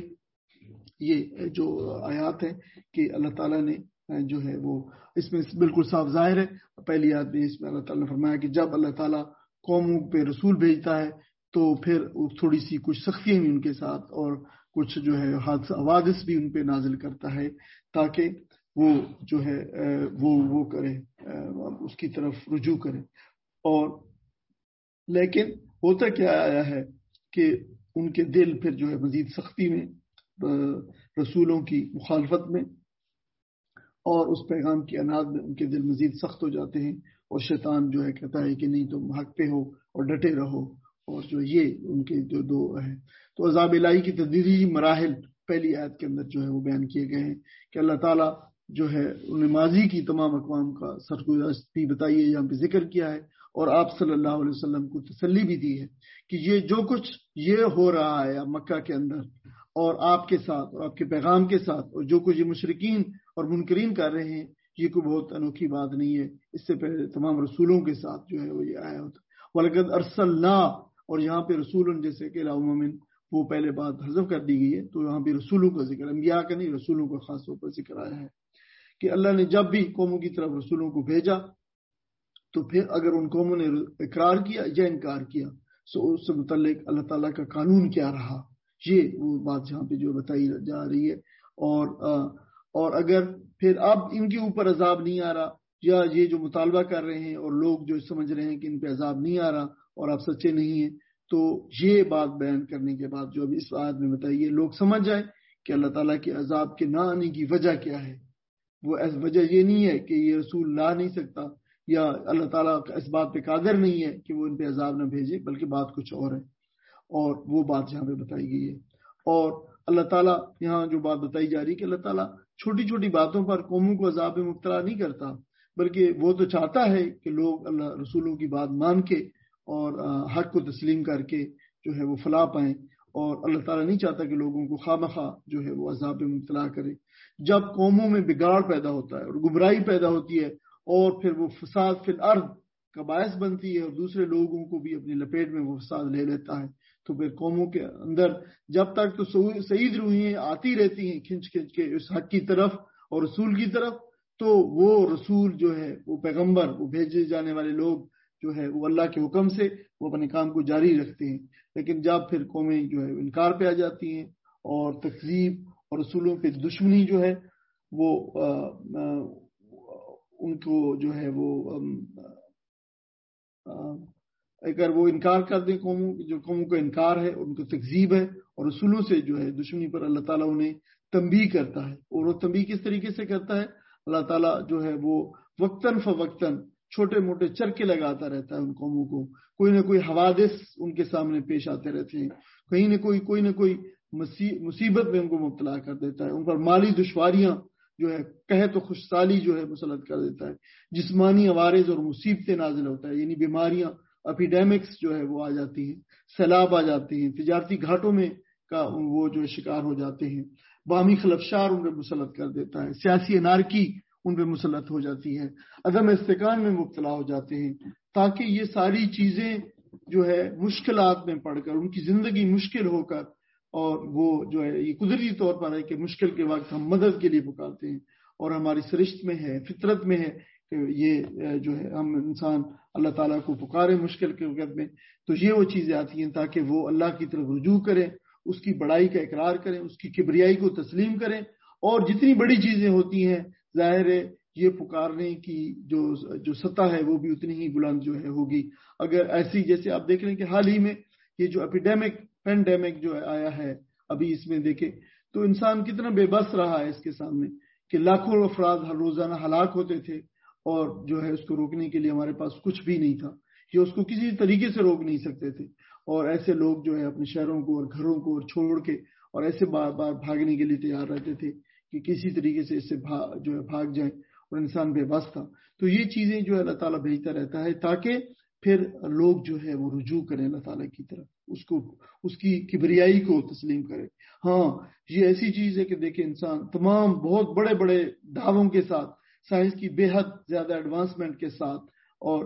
یہ جو آیات ہے کہ اللہ تعالیٰ نے جو ہے وہ اس میں بالکل صاف ظاہر ہے. پہلی آیت میں اس میں اللہ تعالیٰ نے فرمایا کہ جب اللہ تعالیٰ قوموں پہ رسول بھیجتا ہے تو پھر تھوڑی سی کچھ سختیاں بھی ان کے ساتھ اور کچھ جو ہے حوادث بھی ان پہ نازل کرتا ہے تاکہ وہ جو ہے وہ وہ کرے، اس کی طرف رجوع کرے. اور لیکن ہوتا کیا آیا ہے کہ ان کے دل پھر جو ہے مزید سختی میں، رسولوں کی مخالفت میں اور اس پیغام کی اناد میں ان کے دل مزید سخت ہو جاتے ہیں، اور شیطان جو ہے کہتا ہے کہ نہیں تم حق پہ ہو اور ڈٹے رہو. اور جو یہ ان کے جو دو ہے تو عذاب الہی کی تدریجی مراحل پہلی آیت کے اندر جو ہے وہ بیان کیے گئے ہیں کہ اللہ تعالیٰ جو ہے ان ماضی کی تمام اقوام کا سرگزشت بھی بتائیے یہاں پہ ذکر کیا ہے، اور آپ صلی اللہ علیہ وسلم کو تسلی بھی دی ہے کہ یہ جو کچھ یہ ہو رہا ہے مکہ کے اندر اور آپ کے ساتھ اور آپ کے پیغام کے ساتھ، اور جو کچھ یہ مشرکین اور منکرین کر رہے ہیں، یہ کوئی بہت انوکھی بات نہیں ہے. اس سے پہلے تمام رسولوں کے ساتھ جو ہے وہ یہ آیا ہوتا. وَلَقَدْ أَرْسَلْنَا، اور یہاں پہ رسول جیسے کہ مومن وہ پہلے بات حذف کر دی گئی ہے، تو یہاں پہ رسولوں کا ذکر، انبیاء کا نہیں، رسولوں کا خاص طور پر ذکر آیا ہے کہ اللہ نے جب بھی قوموں کی طرف رسولوں کو بھیجا تو پھر اگر ان قوموں نے اقرار کیا یا انکار کیا تو اس سے متعلق اللہ تعالیٰ کا قانون کیا رہا، یہ وہ بات یہاں پہ جو بتائی جا رہی ہے. اور اور اگر پھر اب ان کے اوپر عذاب نہیں آ رہا، یا یہ جو مطالبہ کر رہے ہیں اور لوگ جو سمجھ رہے ہیں کہ ان پہ عذاب نہیں آ رہا اور آپ سچے نہیں ہیں، تو یہ بات بیان کرنے کے بعد جو ابھی اس آیت میں بتائیے لوگ سمجھ جائیں کہ اللہ تعالیٰ کے عذاب کے نہ آنے کی وجہ کیا ہے. وہ وجہ یہ نہیں ہے کہ یہ رسول لا نہیں سکتا یا اللہ تعالیٰ اس بات پہ قادر نہیں ہے کہ وہ ان پہ عذاب نہ بھیجے، بلکہ بات کچھ اور ہے، اور وہ بات یہاں پہ بتائی گئی ہے. اور اللہ تعالیٰ یہاں جو بات بتائی جا رہی ہے کہ اللہ تعالیٰ چھوٹی چھوٹی باتوں پر قوموں کو عذاب میں مبتلا نہیں کرتا، بلکہ وہ تو چاہتا ہے کہ لوگ اللہ رسولوں کی بات مان کے اور حق کو تسلیم کر کے جو ہے وہ فلاح پائیں. اور اللہ تعالیٰ نہیں چاہتا کہ لوگوں کو خواہ مخواہ جو ہے وہ عذاب میں مبتلا کرے. جب قوموں میں بگاڑ پیدا ہوتا ہے اور گمراہی پیدا ہوتی ہے اور پھر وہ فساد فی الارض کا باعث بنتی ہے اور دوسرے لوگوں کو بھی اپنی لپیٹ میں وہ فساد لے لیتا ہے، تو پھر قوموں کے اندر جب تک تو سعید روحیں آتی رہتی ہیں کھنچ کھنچ کے اس حق کی طرف اور رسول کی طرف، تو وہ رسول جو ہے وہ پیغمبر، وہ بھیجے جانے والے لوگ جو ہے وہ اللہ کے حکم سے وہ اپنے کام کو جاری رکھتے ہیں. لیکن جب پھر قومیں جو ہے انکار پہ آ جاتی ہیں اور تکذیب اور رسولوں پہ دشمنی جو ہے وہ آ, آ, ان کو جو ہے وہ آ, اگر وہ انکار کر دیں، قوموں جو قوموں کا انکار ہے ان کو تکذیب ہے اور رسولوں سے جو ہے دشمنی پر اللہ تعالیٰ انہیں تنبیہ کرتا ہے. اور وہ تنبیہ کس طریقے سے کرتا ہے؟ اللہ تعالیٰ جو ہے وہ وقتاً فوقتاً چھوٹے موٹے چرکے لگاتا رہتا ہے ان قوموں کو. کوئی نہ کوئی حوادث ان کے سامنے پیش آتے رہتے ہیں، کہیں نہ کوئی کوئی نہ کوئی مصیبت میں ان کو مبتلا کر دیتا ہے، ان پر مالی دشواریاں جو ہے کہے تو خوش سالی جو ہے مسلط کر دیتا ہے، جسمانی عوارض اور مصیبتیں نازل ہوتا ہے، یعنی بیماریاں اپیڈیمکس جو ہے وہ آ جاتی ہیں، سیلاب آ جاتے ہیں، تجارتی گھاٹوں میں کا وہ جو شکار ہو جاتے ہیں، باہمی خلفشار ان پر مسلط کر دیتا ہے، سیاسی انارکی ان پہ مسلط ہو جاتی ہے، عدم استحکام میں مبتلا ہو جاتے ہیں، تاکہ یہ ساری چیزیں جو ہے مشکلات میں پڑ کر ان کی زندگی مشکل ہو کر، اور وہ جو ہے یہ قدرتی طور پر ہے کہ مشکل کے وقت ہم مدد کے لیے پکارتے ہیں، اور ہماری سرشت میں ہے، فطرت میں ہے کہ یہ جو ہے ہم انسان اللہ تعالیٰ کو پکارے مشکل کے وقت میں. تو یہ وہ چیزیں آتی ہیں تاکہ وہ اللہ کی طرف رجوع کریں، اس کی بڑائی کا اقرار کریں، اس کی کبریائی کو تسلیم کریں، اور جتنی بڑی چیزیں ہوتی ہیں ظاہر ہے یہ پکارنے کی جو جو سطح ہے وہ بھی اتنی ہی بلند جو ہے ہوگی. اگر ایسی جیسے آپ دیکھ رہے ہیں کہ حال ہی میں یہ جو اپیڈیمک پینڈیمک جو آیا ہے ابھی، اس میں دیکھیں تو انسان کتنا بے بس رہا ہے اس کے سامنے کہ لاکھوں افراد ہر روزانہ ہلاک ہوتے تھے، اور جو ہے اس کو روکنے کے لیے ہمارے پاس کچھ بھی نہیں تھا، یہ اس کو کسی طریقے سے روک نہیں سکتے تھے. اور ایسے لوگ جو ہے اپنے شہروں کو اور گھروں کو اور چھوڑ کے اور ایسے بار بار بھاگنے کے لیے تیار رہتے تھے کہ کسی طریقے سے اس سے جو ہے بھاگ جائیں، اور انسان بے بس تھا. تو یہ چیزیں جو ہے اللہ تعالیٰ بھیجتا رہتا ہے تاکہ پھر لوگ جو ہے وہ رجوع کریں اللہ تعالیٰ کی طرف، اس کو اس کی کبریائی کو تسلیم کرے. ہاں یہ ایسی چیز ہے کہ دیکھیں انسان تمام بہت بڑے بڑے دعووں کے ساتھ، سائنس کی بے حد زیادہ ایڈوانسمنٹ کے ساتھ، اور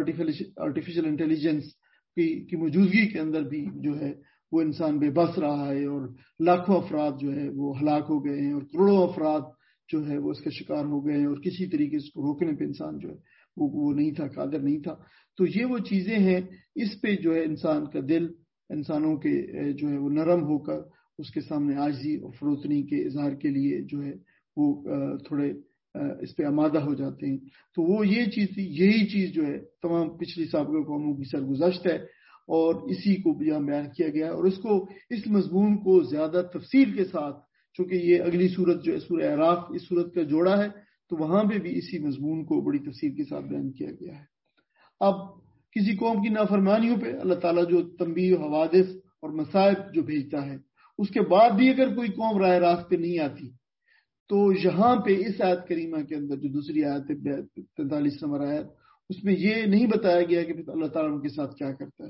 آرٹیفیشل انٹیلیجنس کی کی موجودگی کے اندر بھی جو ہے وہ انسان بے بس رہا ہے، اور لاکھوں افراد جو ہے وہ ہلاک ہو گئے ہیں، اور کروڑوں افراد جو ہے وہ اس کا شکار ہو گئے ہیں، اور کسی طریقے سے اس کو روکنے پہ انسان جو ہے وہ وہ نہیں تھا، قادر نہیں تھا. تو یہ وہ چیزیں ہیں، اس پہ جو ہے انسان کا دل انسانوں کے جو ہے وہ نرم ہو کر اس کے سامنے عاجزی اور فروتنی کے اظہار کے لیے جو ہے وہ تھوڑے اس پہ آمادہ ہو جاتے ہیں. تو وہ یہ چیز تھی، یہی چیز جو ہے تمام پچھلی سابقہ قوموں کی سرگزشت ہے، اور اسی کو یہاں بیان کیا گیا ہے. اور اس کو اس مضمون کو زیادہ تفصیل کے ساتھ، چونکہ یہ اگلی صورت جو ہے سورہ اعراف اس صورت کا جوڑا ہے، تو وہاں پہ بھی اسی مضمون کو بڑی تفصیل کے ساتھ بیان کیا گیا ہے. اب کسی قوم کی نافرمانیوں پہ اللہ تعالیٰ جو تنبیہ و حوادث اور مصائب جو بھیجتا ہے، اس کے بعد بھی اگر کوئی قوم راہ راست پہ نہیں آتی، تو یہاں پہ اس آیت کریمہ کے اندر جو دوسری آیت ہے تینتالیس نمبر آیت، اس میں یہ نہیں بتایا گیا کہ اللہ تعالیٰ ان کے ساتھ کیا کرتا ہے،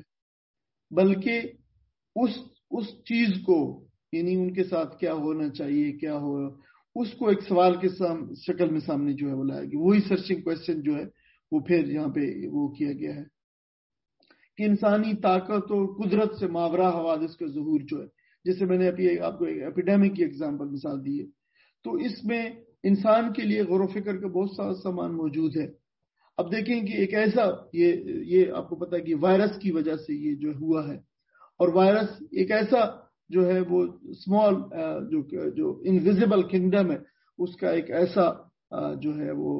بلکہ اس اس چیز کو، یعنی ان کے ساتھ کیا ہونا چاہیے، کیا ہو، اس کو ایک سوال کے شکل میں سامنے جو ہے وہ لایا گیا. وہی سرچنگ کوشچن جو ہے وہ پھر یہاں پہ وہ کیا گیا ہے کہ انسانی طاقت اور قدرت سے ماورا حوادث کا ظہور جو ہے، جیسے میں نے ابھی آپ کو ایپیڈیمک کی ایگزامپل مثال دی ہے، تو اس میں انسان کے لیے غور و فکر کا بہت سارا سامان موجود ہے. اب دیکھیں کہ ایک ایسا یہ یہ آپ کو پتا ہے کہ وائرس کی وجہ سے یہ جو ہوا ہے، اور وائرس ایک ایسا جو ہے وہ اسمال جو جو انویزیبل کنگڈم ہے، اس کا ایک ایسا جو ہے وہ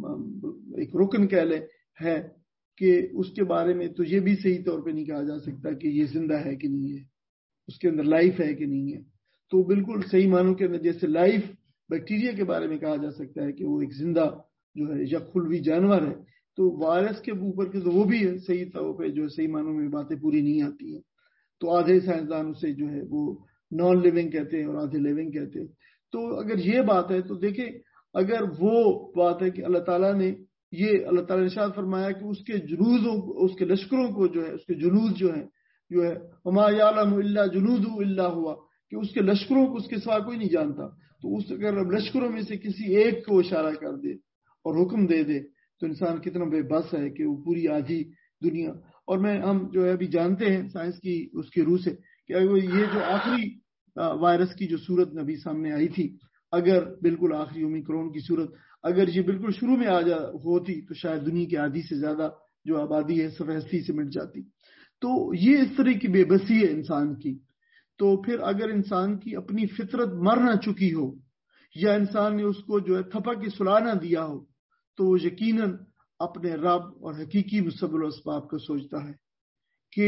ایک رکن کہہ لیں ہے کہ اس کے بارے میں تو یہ بھی صحیح طور پہ نہیں کہا جا سکتا کہ یہ زندہ ہے کہ نہیں ہے، اس کے اندر لائف ہے کہ نہیں ہے. تو بالکل صحیح معنوں کے اندر جیسے لائف بیکٹیریا کے بارے میں کہا جا سکتا ہے کہ وہ ایک زندہ جو ہے یا کھلوی جانور ہے، تو وائرس کے اوپر کے تو وہ بھی ہے صحیح طور پہ جو صحیح معنوں میں باتیں پوری نہیں آتی ہیں. تو آدھے سائنسدان اسے جو ہے وہ نان لیونگ کہتے ہیں اور آدھے لیونگ کہتے ہیں. تو اگر یہ بات ہے تو دیکھیں، اگر وہ بات ہے کہ اللہ تعالیٰ نے یہ اللہ تعالیٰ نے ارشاد فرمایا کہ اس کے جنودوں اس کے لشکروں کو جو ہے اس کے جنود جو ہیں جو ہے وما یعلم الا جنودہ الا ہوا، کہ اس کے لشکروں کو اس کے سوا کوئی نہیں جانتا. تو اس اگر لشکروں میں سے کسی ایک کو اشارہ کر دے اور حکم دے دے تو انسان کتنا بے بس ہے کہ وہ پوری آدھی دنیا. اور میں ہم جو ہے ابھی جانتے ہیں سائنس کی اس کی روح سے کہ یہ جو آخری وائرس کی جو صورت ابھی سامنے آئی تھی، اگر بالکل آخری اومیکرون کی صورت اگر یہ بالکل شروع میں آ جا ہوتی تو شاید دنیا کی آدھی سے زیادہ جو آبادی ہے سفیدی سے مٹ جاتی. تو یہ اس طرح کی بے بسی ہے انسان کی. تو پھر اگر انسان کی اپنی فطرت مر نہ چکی ہو، یا انسان نے اس کو جو ہے تھپا کی سلا نہ دیا ہو، تو وہ یقیناً اپنے رب اور حقیقی مسبب الاسباب کو سوچتا ہے کہ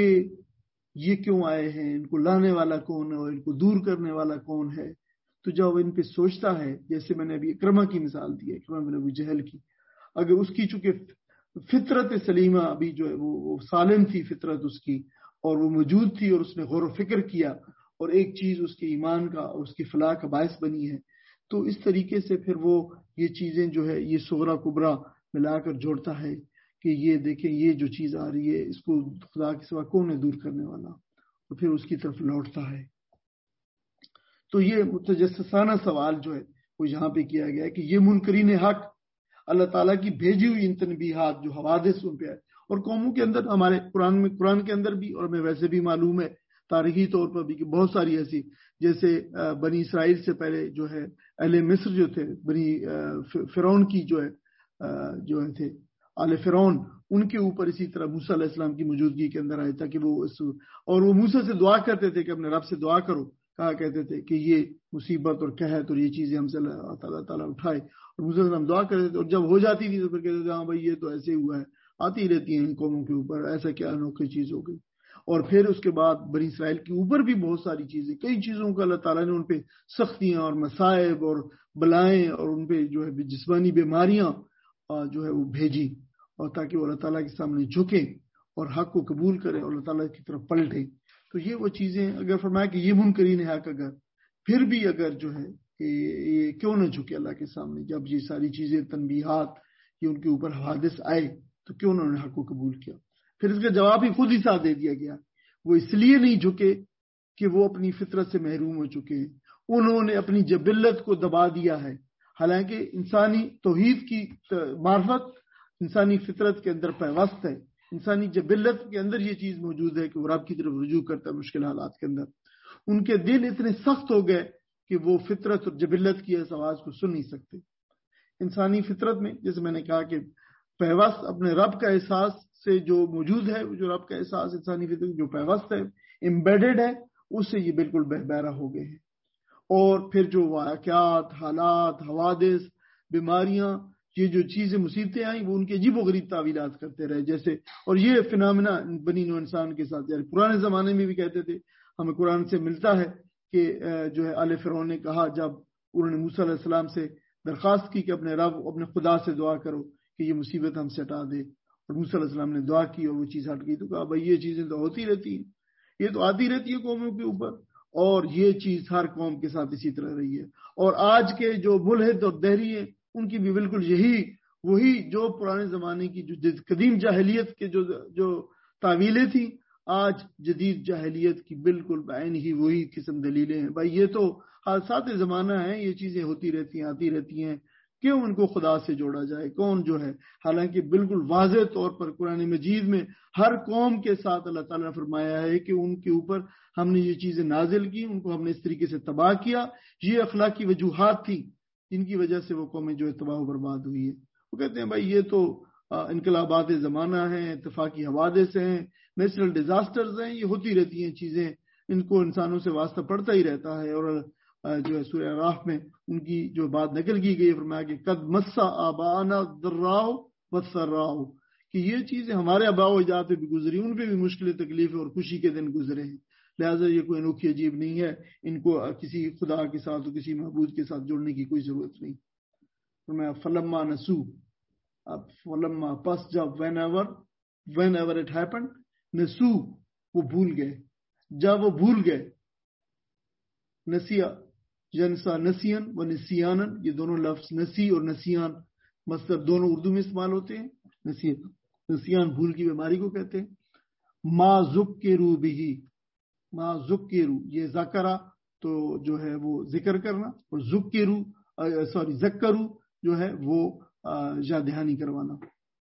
یہ کیوں آئے ہیں، ان کو لانے والا کون ہے اور ان کو دور کرنے والا کون ہے. تو جب ان پہ سوچتا ہے، جیسے میں نے ابھی اکرمہ کی مثال دی ہے، اکرمہ بن ابی جہل کی، اگر اس کی چونکہ فطرت سلیمہ ابھی جو ہے وہ سالم تھی فطرت اس کی، اور وہ موجود تھی، اور اس نے غور و فکر کیا، اور ایک چیز اس کے ایمان کا اور اس کی فلاح کا باعث بنی ہے، تو اس طریقے سے پھر وہ یہ چیزیں جو ہے یہ صغرا کبرا ملا کر جوڑتا ہے کہ یہ دیکھیں یہ جو چیز آ رہی ہے اس کو خدا کے سوا کون ہے دور کرنے والا، اور پھر اس کی طرف لوٹتا ہے. تو یہ متجسسانہ سوال جو ہے وہ یہاں پہ کیا گیا ہے کہ یہ منکرین حق اللہ تعالیٰ کی بھیجی ہوئی ان تنبیہات جو حوادث ان پہ آئے. اور قوموں کے اندر ہمارے قرآن میں قرآن کے اندر بھی، اور ہمیں ویسے بھی معلوم ہے تاریخی طور پر بھی، کہ بہت ساری ایسی، جیسے بنی اسرائیل سے پہلے جو ہے اہل مصر جو تھے، بنی فرعون کی جو ہے جو تھے آل فرعون، ان کے اوپر اسی طرح موسیٰ علیہ السلام کی موجودگی کے اندر آئے تھا کہ وہ اس اور وہ موسیٰ سے دعا کرتے تھے کہ اپنے رب سے دعا کرو، کہا کہتے تھے کہ یہ مصیبت اور قحط اور یہ چیزیں ہم سے اللہ تعالیٰ اٹھائے، اور موسیٰ سے ہم دعا کرتے تھے، اور جب ہو جاتی تھی تو پھر کہتے تھے ہاں بھائی یہ تو ایسے ہوا ہے، آتی رہتی ہیں قوموں کے اوپر، ایسا کیا انوکھی چیز ہو گئی. اور پھر اس کے بعد بنی اسرائیل کے اوپر بھی بہت ساری چیزیں، کئی چیزوں کا اللہ تعالیٰ نے ان پہ سختیاں اور مصائب اور بلائیں اور ان پہ جو ہے جسمانی بیماریاں جو ہے وہ بھیجی، اور تاکہ وہ اللہ تعالیٰ کے سامنے جھکیں اور حق کو قبول کریں اور اللہ تعالیٰ کی طرف پلٹیں. تو یہ وہ چیزیں، اگر فرمایا کہ یہ منکرین حق اگر پھر بھی اگر جو ہے یہ کیوں نہ جھکے اللہ کے سامنے، جب یہ ساری چیزیں تنبیہات یہ ان کے اوپر حوادث آئے تو کیوں انہوں نے حق کو قبول کیا. پھر اس کا جواب ہی خود ہی ساتھ دے دیا گیا، وہ اس لیے نہیں جھکے کہ وہ اپنی فطرت سے محروم ہو چکے ہیں، انہوں نے اپنی جبلت کو دبا دیا ہے. حالانکہ انسانی توحید کی معرفت انسانی فطرت کے اندر پیوست ہے، انسانی جبلت کے اندر یہ چیز موجود ہے کہ وہ رب کی طرف رجوع کرتا ہے مشکل حالات کے اندر. ان کے دل اتنے سخت ہو گئے کہ وہ فطرت اور جبلت کی اس آواز کو سن نہیں سکتے. انسانی فطرت میں جیسے میں نے کہا کہ پیوست اپنے رب کا احساس سے جو موجود ہے، جو رب کا احساس انسانی فطرت جو پیوست ہے، امبیڈڈ ہے، اس سے یہ بالکل بے بہرا ہو گئے ہیں. اور پھر جو واقعات، حالات، حوادث، بیماریاں، یہ جو چیزیں مصیبتیں آئیں وہ ان کے عجیب و غریب تعویلات کرتے رہے جیسے. اور یہ فنامنا بنی نوع انسان کے ساتھ، یعنی پرانے زمانے میں بھی کہتے تھے، ہمیں قرآن سے ملتا ہے کہ جو ہے آل فرعون نے کہا جب انہوں نے موسیٰ علیہ السلام سے درخواست کی کہ اپنے رب اپنے خدا سے دعا کرو کہ یہ مصیبت ہم سے ہٹا دے، اور موسیٰ علیہ السلام نے دعا کی اور وہ چیز ہٹ گئی. تو کہا بھائی یہ چیزیں تو ہوتی رہتی ہیں، یہ تو آتی رہتی ہے قوموں کے اوپر، اور یہ چیز ہر قوم کے ساتھ اسی طرح رہی ہے. اور آج کے جو ملحد اور دہری ہیں ان کی بھی بالکل یہی وہی جو پرانے زمانے کی جو قدیم جاہلیت کے جو جو تعویلیں تھیں، آج جدید جاہلیت کی بالکل بعین ہی وہی قسم دلیلیں ہیں. بھائی یہ تو حادثات زمانہ ہیں، یہ چیزیں ہوتی رہتی ہیں، آتی رہتی ہیں، کیوں ان کو خدا سے جوڑا جائے؟ کون جو ہے، حالانکہ بالکل واضح طور پر قرآن مجید میں ہر قوم کے ساتھ اللہ تعالیٰ نے فرمایا ہے کہ ان کے اوپر ہم نے یہ چیزیں نازل کی، ان کو ہم نے اس طریقے سے تباہ کیا. یہ اخلاقی وجوہات تھیں جن کی وجہ سے وہ قومیں جو ہے تباہ و برباد ہوئی ہے. وہ کہتے ہیں بھائی یہ تو انقلابات زمانہ ہیں، اتفاقی حوادث ہیں، نیچرل ڈیزاسٹرز ہیں، یہ ہوتی رہتی ہیں چیزیں، ان کو انسانوں سے واسطہ پڑتا ہی رہتا ہے. اور جو ہے سورہ اعراف میں ان کی جو بات نقل کی گئی، فرمایا کہ قد مسا آبانا ضراء وسراء، کہ یہ چیزیں ہمارے آباء و اجداد پہ بھی گزری، ان پہ بھی مشکل تکلیف اور خوشی کے دن گزرے ہیں. لہٰذا یہ کوئی انوکھی عجیب نہیں ہے، ان کو کسی خدا کے ساتھ اور کسی معبود کے ساتھ جوڑنے کی کوئی ضرورت نہیں. فرمایا فلما نسو، اب فلما پس جب whenever whenever it happen نسو، وہ بھول گئے، جب وہ بھول گئے. نسیہ جنسا نسین و نسیانن، یہ دونوں لفظ نسی اور نسیان مصدر دونوں اردو میں استعمال ہوتے ہیں. نسی نسیان بھول کی بیماری کو کہتے ہیں. ما ذکروا بھی، ما ذکروا، یہ ذکرہ تو جو ہے وہ ذکر کرنا، اور ذکروا سوری ذکروا جو ہے وہ یاد دہانی کروانا.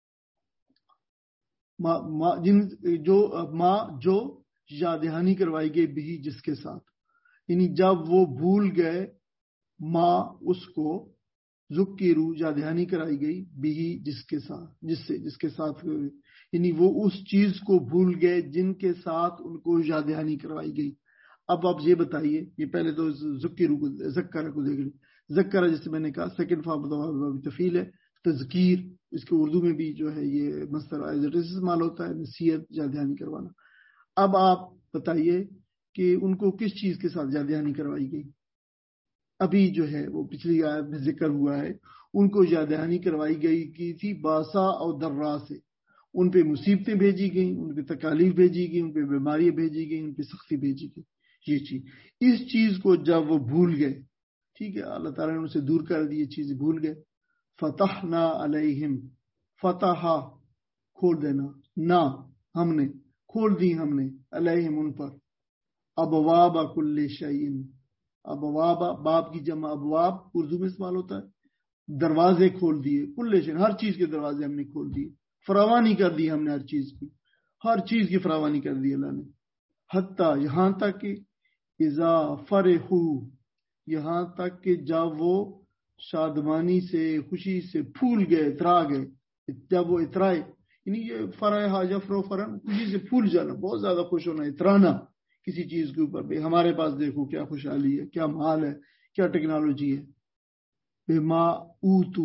ما ما جن جو ما جو یاد دہانی کروائی گئی بھی جس کے ساتھ، یعنی جب وہ بھول گئے ماں اس کو، ذکروا یاد دہانی کرائی گئی بھی جس کے ساتھ، جس سے جس کے ساتھ، یعنی وہ اس چیز کو بھول گئے جن کے ساتھ ان کو یاد دہانی کروائی گئی. اب آپ یہ بتائیے، یہ پہلے تو ذکروا کو ذکر کو دیکھ لیں. ذکر جیسے میں نے کہا سیکنڈ فارم تفعیل ہے، تذکیر، اس کے اردو میں بھی جو ہے یہ مصدر ایز اٹ از استعمال ہوتا ہے، نصیحت یاد دہانی کروانا. اب آپ بتائیے کہ ان کو کس چیز کے ساتھ یاد دہانی کروائی گئی؟ ابھی جو ہے وہ پچھلی آیت میں ذکر ہوا ہے، ان کو یاد دہانی کروائی گئی کی تھی باسا اور درا سے. ان پہ مصیبتیں بھیجی گئیں، ان پہ تکالیف بھیجی گئیں، ان پہ بیماریاں بھیجی گئیں، ان پہ سختی بھیجی گئی. یہ چیز، اس چیز کو جب وہ بھول گئے، ٹھیک ہے، اللہ تعالیٰ نے ان سے دور کر دی، یہ چیز بھول گئے. فتحنا علیہم، فتح کھول دینا، نہ ہم نے کھول دی، ہم نے علیہم ان پر، ابواب کل شیء. ابواب، باب کی جمع ابواب اردو میں استعمال ہوتا ہے، दरवाजे खोल दिए, कुल्ले शे, हर चीज के दरवाजे हमने खोल दिए, फरावानी कर दी हमने हर चीज की, हर चीज की फरावानी कर दी अल्लाह ने। हत्ता, यहां तक कि इज़ा फरहू, यहां तक कि जब वो शादमानी से, खुशी से फूल गए, इतरा गए, जब वो इतराए, यानी ये फरहा जफरो फरन, खुशी से फूल जाना, बहुत ज्यादा खुश होना, इतराना किसी चीज के ऊपर। भाई हमारे पास देखो क्या खुशहाली है, क्या माल है, क्या टेक्नोलॉजी है। बेमा ऊतू,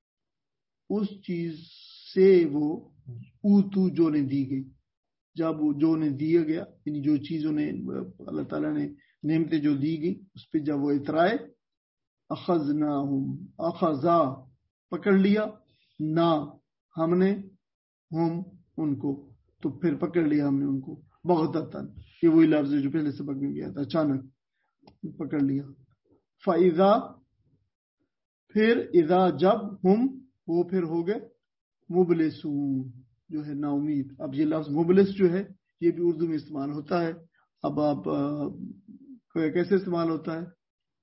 उस चीज से वो, ऊतू जो ने दी गई, जब वो जो ने दिया गया, यानी जो चीजों ने अल्लाह ताला ने नेमतें जो दी गई उस पर जब वो इतराए, अखज़नाहुम, अखज़ा पकड़ लिया, ना हमने, हम उनको, तो फिर पकड़ लिया हमने उनको, बग़ततन, ये वही लफ्ज़ है जो पहले सबक में गया था, अचानक पकड़ लिया। फ़इज़ा, फिर इज़ा जब, हम वो फिर हो गए मुबलिसून, जो है नाउमीद। अब ये लफ्ज़ मुबलिस जो है ये भी उर्दू में इस्तेमाल होता है। अब आप कैसे इस्तेमाल होता है,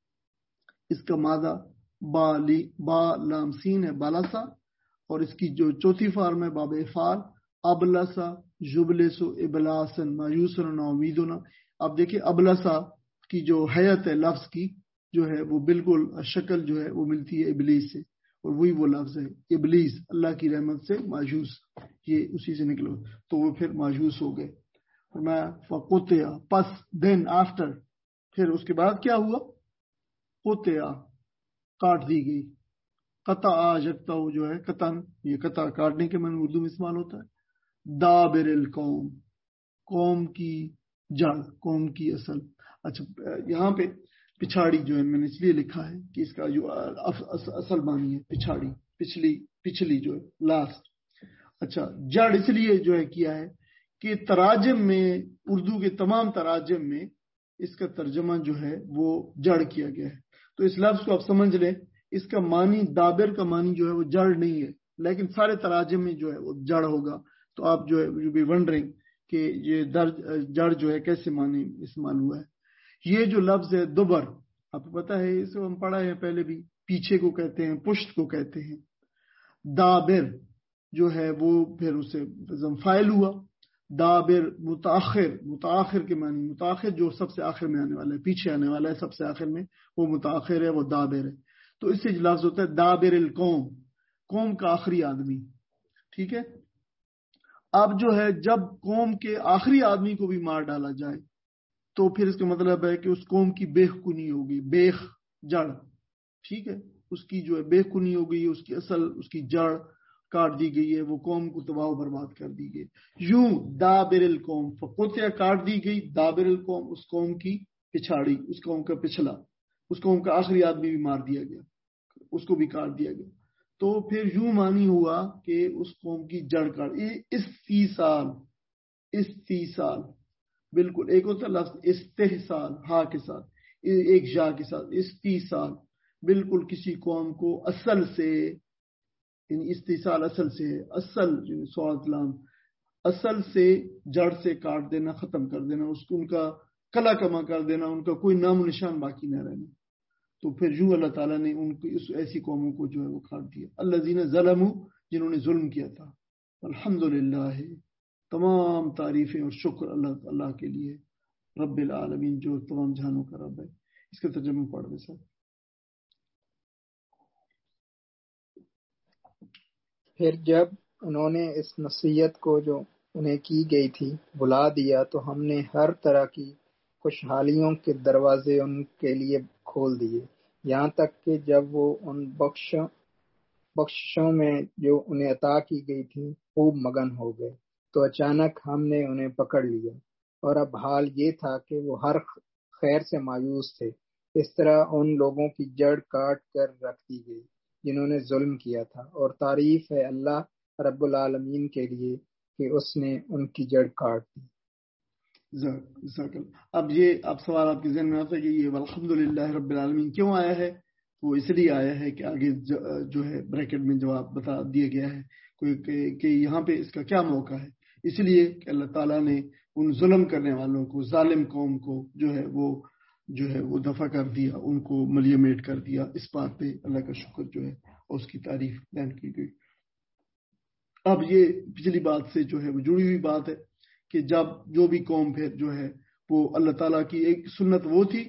इसका मादा बाली, बा लामसीन है बालासा, और इसकी जो चौथी फार्म है बाब इफ़ाल, अबलसा जुबलेसो इबलासन मायूसन नाउमीदुना। अब देखिए अबलसा की जो हैत है लफ्ज़ की जो है वो बिल्कुल शक्ल जो है वो मिलती है इबलीस से, और वही वो लफ्ज़ है इबलीस, अल्लाह की रहमत से मायूस, ये उसी से निकलो, तो वो फिर मायूस हो गए। और मैं फ़क़ुतिया, पस देन आफ्टर, फिर उसके बाद क्या हुआ, कुतिया काट दी गई। कता आ जगता हो जो है कतन, ये कता काटने के मन उर्दू में इस्तेमाल होता है। दाबिरिल कौम, कौम की जड़, कौम की असल। अच्छा, यहाँ पे पिछाड़ी जो है मैंने इसलिए लिखा है कि इसका जो असल मानी है पिछाड़ी, पिछली, पिछली जो है लास्ट। अच्छा, जड़ इसलिए जो है किया है कि तराजम में, उर्दू के तमाम तराजम में इसका तर्जमा जो है वो जड़ किया गया है। तो इस लफ्ज को आप समझ लें, इसका मानी, दाबिर का मानी जो है वो जड़ नहीं है, लेकिन सारे तराजम में जो है वो जड़ होगा। तो आप जो है यू बी वंडरिंग कि ये दर्ज जड़ जो है कैसे मानी इस्तेमाल हुआ है। ये जो लफ्ज है दुबर, आपको पता है, इसको हम पढ़ा है पहले भी, पीछे को कहते हैं, पुश्त को कहते हैं। दाबिर जो है वो फिर उसे फाइल हुआ। दाबिर मुताखिर, मुताखिर के मानी, मुताखिर जो सबसे आखिर में आने वाला है, पीछे आने वाला है सबसे आखिर में, वो मुताखिर है, वो दाबिर है। तो इससे लफ्ज होता है दाबिर अल कौम, कौम का आखिरी आदमी। ठीक है, अब जो है जब कौम के आखिरी आदमी को भी मार डाला जाए तो फिर इसका मतलब है कि उस कौम की बेखकुनी होगी, बेख जड़। ठीक है, उसकी जो है बेखकुनी हो गई, उसकी असल, उसकी जड़ काट दी गई है, वो कौम को तबाह बर्बाद कर दी गई। यूं दाबिरल कौम, फकुतिया काट दी गई, दाबिरल कौम, उस कौम की पिछाड़ी, उस कौम का पिछला, उस कौम का आखिरी आदमी भी मार दिया गया, उसको भी काट दिया गया। तो फिर यूं मानी हुआ कि उस कौम की जड़ काट, इस्तीसाल, इस्तीसाल, बिल्कुल एक होता लफ्ज इस्तेहसाल, हा के साथ, एक जा के साथ, इस्तीसाल, बिल्कुल किसी कौम को असल से, इस्तीसाल असल से है, असल सवाल, असल से जड़ से काट देना, खत्म कर देना, उसको उनका कला कमा कर देना, उनका कोई नाम निशान बाकी न रहना। तो फिर यूं अल्लाह ताला ने उनको, इस ऐसी कौमों को जो है वो काट दिया। अल्लज़ीना ज़लमू, जिन्होंने जुल्म किया था। अल्हम्दुलिल्लाह, तमाम तारीफें और शुक्र अल्लाह अल्लाह के लिए, रब्बिल आलमीन, जो तमाम जहानों का रब है। इसका तर्जुमा पढ़ दे सर। फिर जब उन्होंने इस नसीहत को जो उन्हें की गई थी भुला दिया, तो हमने हर तरह की खुशहालियों के दरवाजे उनके लिए खोल दिए, यहाँ तक कि जब वो उन बख्शों बख्शिशों में जो उन्हें अता की गई थी खूब मगन हो गए, तो अचानक हमने उन्हें पकड़ लिया। और अब हाल ये था कि वो हर खैर से मायूस थे। इस तरह उन लोगों की जड़ काट कर रख दी गई जिन्होंने जुल्म किया था, और तारीफ है अल्लाह रब्बुल आलमीन के लिए कि उसने उनकी जड़ काट दी। अब ये अब सवाल आपके ज़हन में आता है कि ये अल्हम्दुलिल्लाह रब्बिल आलमीन क्यों आया है। वो इसलिए आया है कि आगे जो है ब्रैकेट में जवाब बता दिया गया है कोई कि यहाँ पे इसका क्या मौका है। इसलिए कि अल्लाह ताला ने उन जुल्म करने वालों को, जालिम कौम को जो है वो جو ہے وہ دفع کر دیا، ان کو ملیمیٹ کر دیا. اس بات پہ اللہ کا شکر جو ہے اور اس کی تعریف بیان کی گئی. اب یہ پچھلی بات سے جو ہے وہ جڑی ہوئی بات ہے کہ جب جو بھی قوم پھر جو ہے وہ اللہ تعالیٰ کی ایک سنت وہ تھی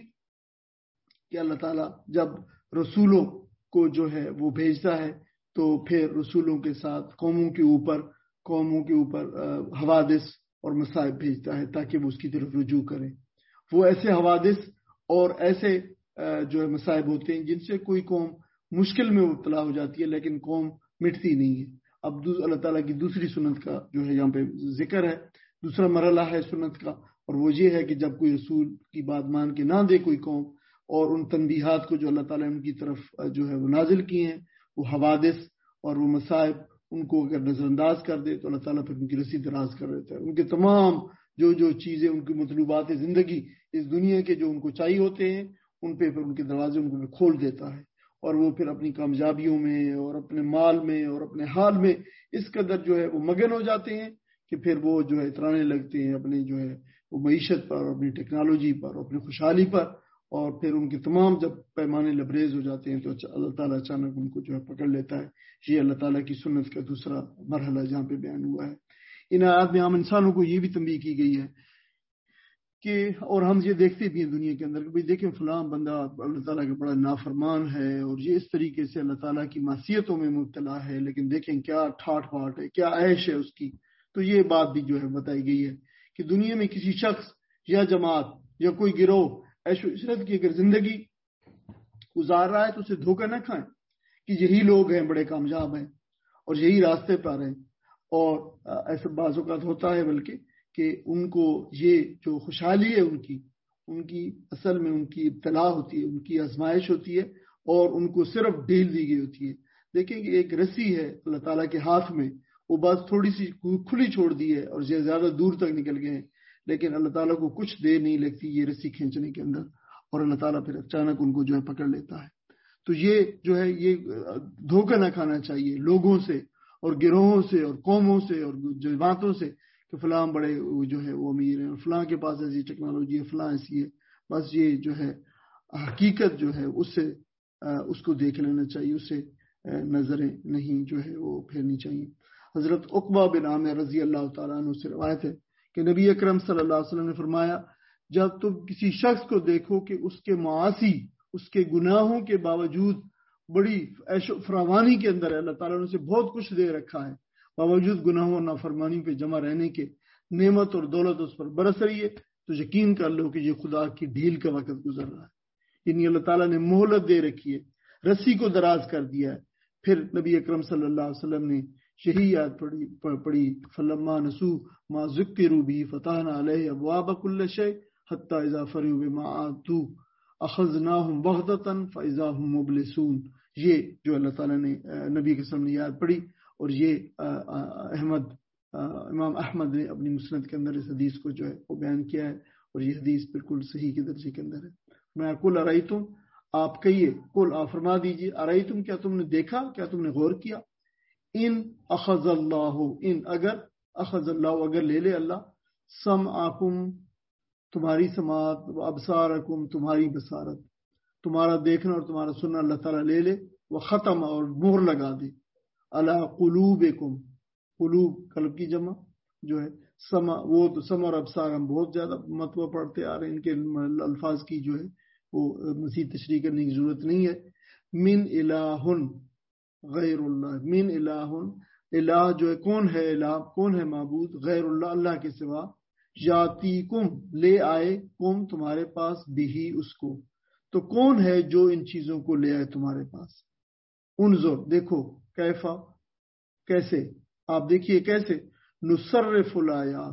کہ اللہ تعالیٰ جب رسولوں کو جو ہے وہ بھیجتا ہے تو پھر رسولوں کے ساتھ قوموں کے اوپر قوموں کے اوپر حوادث اور مصائب بھیجتا ہے تاکہ وہ اس کی طرف رجوع کریں. وہ ایسے حوادث اور ایسے جو ہے مصائب ہوتے ہیں جن سے کوئی قوم مشکل میں مبتلا ہو جاتی ہے لیکن قوم مٹتی نہیں ہے. اب اللہ تعالیٰ کی دوسری سنت کا جو ہے یہاں پہ ذکر ہے، دوسرا مرحلہ ہے سنت کا، اور وہ یہ ہے کہ جب کوئی رسول کی بات مان کے نہ دے کوئی قوم، اور ان تنبیہات کو جو اللہ تعالیٰ نے ان کی طرف جو ہے وہ نازل کیے ہیں، وہ حوادث اور وہ مصائب، ان کو اگر نظر انداز کر دے تو اللہ تعالیٰ پھر ان کی رسی دراز کر دیتا ہے. ان کے تمام جو جو چیزیں، ان کی مطلوبات زندگی اس دنیا کے جو ان کو چاہیے ہوتے ہیں، ان پہ پھر ان کے دروازے ان کو کھول دیتا ہے، اور وہ پھر اپنی کامیابیوں میں اور اپنے مال میں اور اپنے حال میں اس قدر جو ہے وہ مگن ہو جاتے ہیں کہ پھر وہ جو ہے اترانے لگتے ہیں اپنے جو ہے وہ معیشت پر، اپنی ٹیکنالوجی پر، اپنی خوشحالی پر، اور پھر ان کے تمام جب پیمانے لبریز ہو جاتے ہیں تو اللہ تعالیٰ اچانک ان کو جو ہے پکڑ لیتا ہے. یہ اللہ تعالیٰ کی سنت کا دوسرا مرحلہ جہاں پہ بیان ہوا ہے. ان آیات میں عام انسانوں کو یہ بھی تنبیہ کی گئی ہے کہ، اور ہم یہ دیکھتے بھی ہیں دنیا کے اندر کہ بھئی دیکھیں فلاں بندہ اللہ تعالیٰ کا بڑا نافرمان ہے اور یہ اس طریقے سے اللہ تعالیٰ کی معصیتوں میں مبتلا ہے، لیکن دیکھیں کیا ٹھاٹ پاٹ ہے، کیا عیش ہے اس کی. تو یہ بات بھی جو ہے بتائی گئی ہے کہ دنیا میں کسی شخص یا جماعت یا کوئی گروہ عیش و عشرت کی اگر زندگی گزار رہا ہے تو اسے دھوکہ نہ کھائیں کہ یہی لوگ ہیں بڑے کامیاب ہیں اور یہی راستے پر ہیں. اور ایسا بعض اوقات ہوتا ہے بلکہ کہ ان کو یہ جو خوشحالی ہے ان کی ان کی اصل میں ان کی ابتلا ہوتی ہے، ان کی آزمائش ہوتی ہے، اور ان کو صرف ڈھیل دی گئی ہوتی ہے. دیکھیں کہ ایک رسی ہے اللہ تعالیٰ کے ہاتھ میں، وہ بس تھوڑی سی کھلی چھوڑ دی ہے اور یہ زیادہ دور تک نکل گئے ہیں، لیکن اللہ تعالیٰ کو کچھ دیر نہیں لگتی یہ رسی کھینچنے کے اندر، اور اللہ تعالیٰ پھر اچانک ان کو جو ہے پکڑ لیتا ہے. تو یہ جو ہے یہ دھوکہ نہ کھانا چاہیے لوگوں سے اور گروہوں سے اور قوموں سے اور جماعتوں سے کہ فلاں بڑے جو ہے وہ امیر ہیں، فلاں کے پاس ایسی ٹیکنالوجی ہے، فلاں ایسی ہے. بس یہ جو ہے حقیقت جو ہے اس سے اس کو دیکھ لینا چاہیے، اس سے نظریں نہیں جو ہے وہ پھیرنی چاہیے. حضرت عقبہ بن عامر رضی اللہ تعالیٰ عنہ سے روایت ہے کہ نبی اکرم صلی اللہ علیہ وسلم نے فرمایا، جب تم کسی شخص کو دیکھو کہ اس کے معاصی، اس کے گناہوں کے باوجود بڑی عیش و فراوانی کے اندر ہے، اللہ تعالیٰ نے اسے بہت کچھ دے رکھا ہے، باوجود گناہوں اور نافرمانی پہ جمع رہنے کے نعمت اور دولت اس پر برس رہی ہے، تو یقین کر لو کہ یہ خدا کی ڈھیل کا وقت گزر رہا ہے. یعنی اللہ تعالیٰ نے مہلت دے رکھی ہے، رسی کو دراز کر دیا ہے. پھر نبی اکرم صلی اللہ علیہ وسلم نے یہی یاد پڑھی پڑھی فلما نسو ما ذکروا به فتحنا علیہ ابواب کل شیء حتی اذا فرحوا بما آتوا اخذناهم بغتة فاذا هم مبلسون. یہ جو اللہ تعالیٰ نے نبی کے سامنے یاد پڑھی، اور یہ احمد امام احمد نے اپنی مسند کے اندر اس حدیث کو جو ہے وہ بیان کیا ہے، اور یہ حدیث بالکل صحیح کے درجے کے اندر ہے. میں قل ارایتم، آپ کہیے، قل آپ فرما دیجیے، ارایتم کیا تم نے دیکھا، کیا تم نے غور کیا، ان اخذ اللہ، ان اگر، اخذ اللہ اگر لے لے اللہ، سمعکم تمہاری سماعت، ابصارکم تمہاری بصارت، تمہارا دیکھنا اور تمہارا سننا اللہ تعالیٰ لے لے، وہ ختم اور مہر لگا دے، علی قلوبکم، قلوب قلب کی جمع جو ہے، سما وہ تو سما اور ابصار ہم بہت زیادہ مرتبہ پڑھتے آ رہے ہیں، ان کے الفاظ کی جو ہے وہ مزید تشریح کرنے کی ضرورت نہیں ہے. من الہ غیر اللہ، من الہ، الہ جو ہے کون ہے، الہ کون ہے معبود، غیر اللہ اللہ کے سوا، یاتیکم لے آئے، کم تمہارے پاس، بھی اس کو، تو کون ہے جو ان چیزوں کو لے آئے تمہارے پاس. انظر دیکھو، کیفا کیسے، آپ دیکھیے کیسے، نصرف الآیات،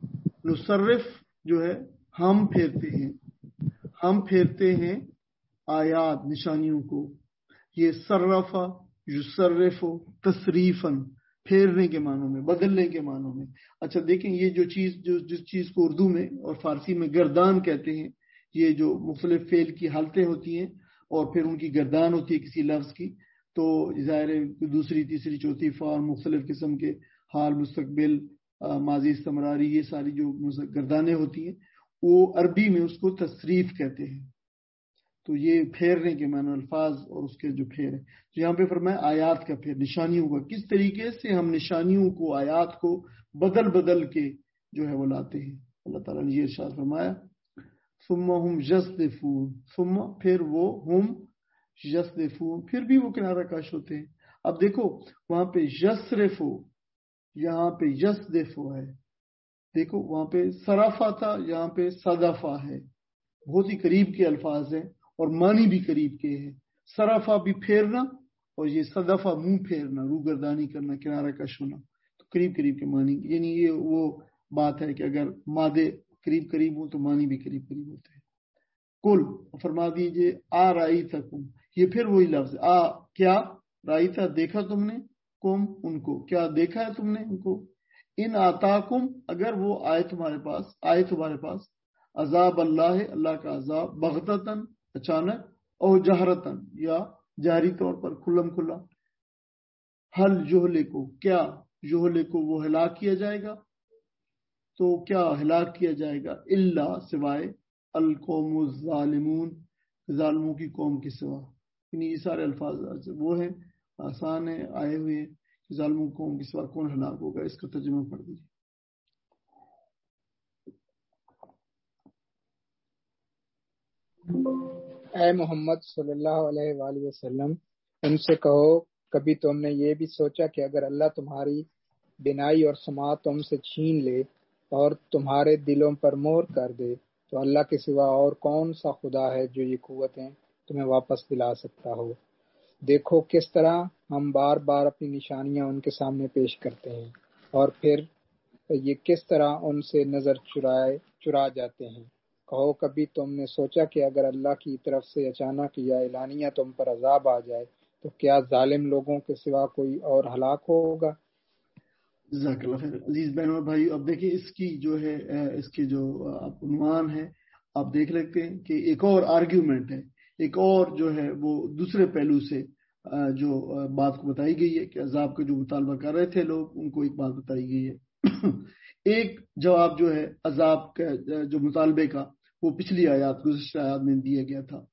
نصرف جو ہے ہم پھیرتے ہیں، ہم پھیرتے ہیں آیات نشانیوں کو. یہ صرفہ یصرف تصریفاً، پھیرنے کے معنوں میں، بدلنے کے معنوں میں. اچھا دیکھیں یہ جو چیز جو جس چیز کو اردو میں اور فارسی میں گردان کہتے ہیں، یہ جو مختلف فعل کی حالتیں ہوتی ہیں اور پھر ان کی گردان ہوتی ہے کسی لفظ کی، تو ظاہر دوسری تیسری چوتھی فعل، مختلف قسم کے حال، مستقبل، ماضی استمراری، یہ ساری جو گردانیں ہوتی ہیں وہ عربی میں اس کو تصریف کہتے ہیں. تو یہ پھیرنے کے معنی الفاظ اور اس کے جو پھیر ہے. تو یہاں پہ فرمایا آیات کا پھیر، نشانیوں کا. کس طریقے سے ہم نشانیوں کو، آیات کو بدل بدل کے جو ہے وہ لاتے ہیں. اللہ تعالیٰ نے یہ ارشاد فرمایا ثم ہم یصدفون، ثم پھر وہ ہم یصدفون پھر بھی وہ کنارہ کش ہوتے ہیں. اب دیکھو وہاں پہ یصرفو، یہاں پہ یصدفو ہے. دیکھو وہاں پہ صرفہ تھا، یہاں پہ صدفہ ہے. بہت ہی قریب کے الفاظ ہیں اور معنی بھی قریب کے ہیں. صرفہ بھی پھیرنا اور یہ صدفہ منہ پھیرنا، روگردانی کرنا، کنارہ کش ہونا. تو قریب قریب کے معنی، یعنی یہ وہ بات ہے کہ اگر مادے قریب قریب ہوں تو معنی بھی قریب قریب ہوتے ہیں. کل فرما دیجئے آ رائی تھا کم، یہ پھر وہی لفظ آ کیا، رائی تھا دیکھا تم نے، کم ان کو، کیا دیکھا ہے تم نے ان کو. ان آتا کم اگر وہ آئے تمہارے پاس، آئے تمہارے پاس عذاب اللہ، اللہ کا عذاب، بغتتاً اچانک، اور جہرتاً یا جاری طور پر کھلم کھلا. حل یہلے کو، کیا یہلے کو وہ ہلاک کیا جائے گا، تو کیا ہلاک کیا جائے گا، اللہ سوائے القوم الظالمون، ظالموں کی قوم کے سوا. یعنی یہ سارے الفاظ وہ ہیں، آسان ہیں، آئے ہوئے ہیں کہ ظالموں کی قوم کے سوا کون ہلاک ہوگا. اس کا ترجمہ پڑھ دیجیے. اے محمد صلی اللہ علیہ وآلہ وسلم، ان سے کہو کبھی تم نے یہ بھی سوچا کہ اگر اللہ تمہاری بینائی اور سماعت تم سے چھین لے اور تمہارے دلوں پر مہر کر دے تو اللہ کے سوا اور کون سا خدا ہے جو یہ قوتیں تمہیں واپس دلا سکتا ہو. دیکھو کس طرح ہم بار بار اپنی نشانیاں ان کے سامنے پیش کرتے ہیں اور پھر یہ کس طرح ان سے نظر چرائے چرا جاتے ہیں. کہو کبھی تم نے سوچا کہ اگر اللہ کی طرف سے اچانک یا اعلانیہ تم پر عذاب آ جائے تو کیا ظالم لوگوں کے سوا کوئی اور ہلاک ہوگا. جزاک اللہ خیر. عزیز بہنوں اور بھائی، اب دیکھیں اس کی جو ہے اس کی جو عنوان ہے آپ دیکھ لیتے ہیں کہ ایک اور آرگیومنٹ ہے، ایک اور جو ہے وہ دوسرے پہلو سے جو بات کو بتائی گئی ہے کہ عذاب کا جو مطالبہ کر رہے تھے لوگ، ان کو ایک بات بتائی گئی ہے. ایک جواب جو ہے عذاب کا جو مطالبے کا وہ پچھلی آیات، گزشتہ آیات میں دیا گیا تھا،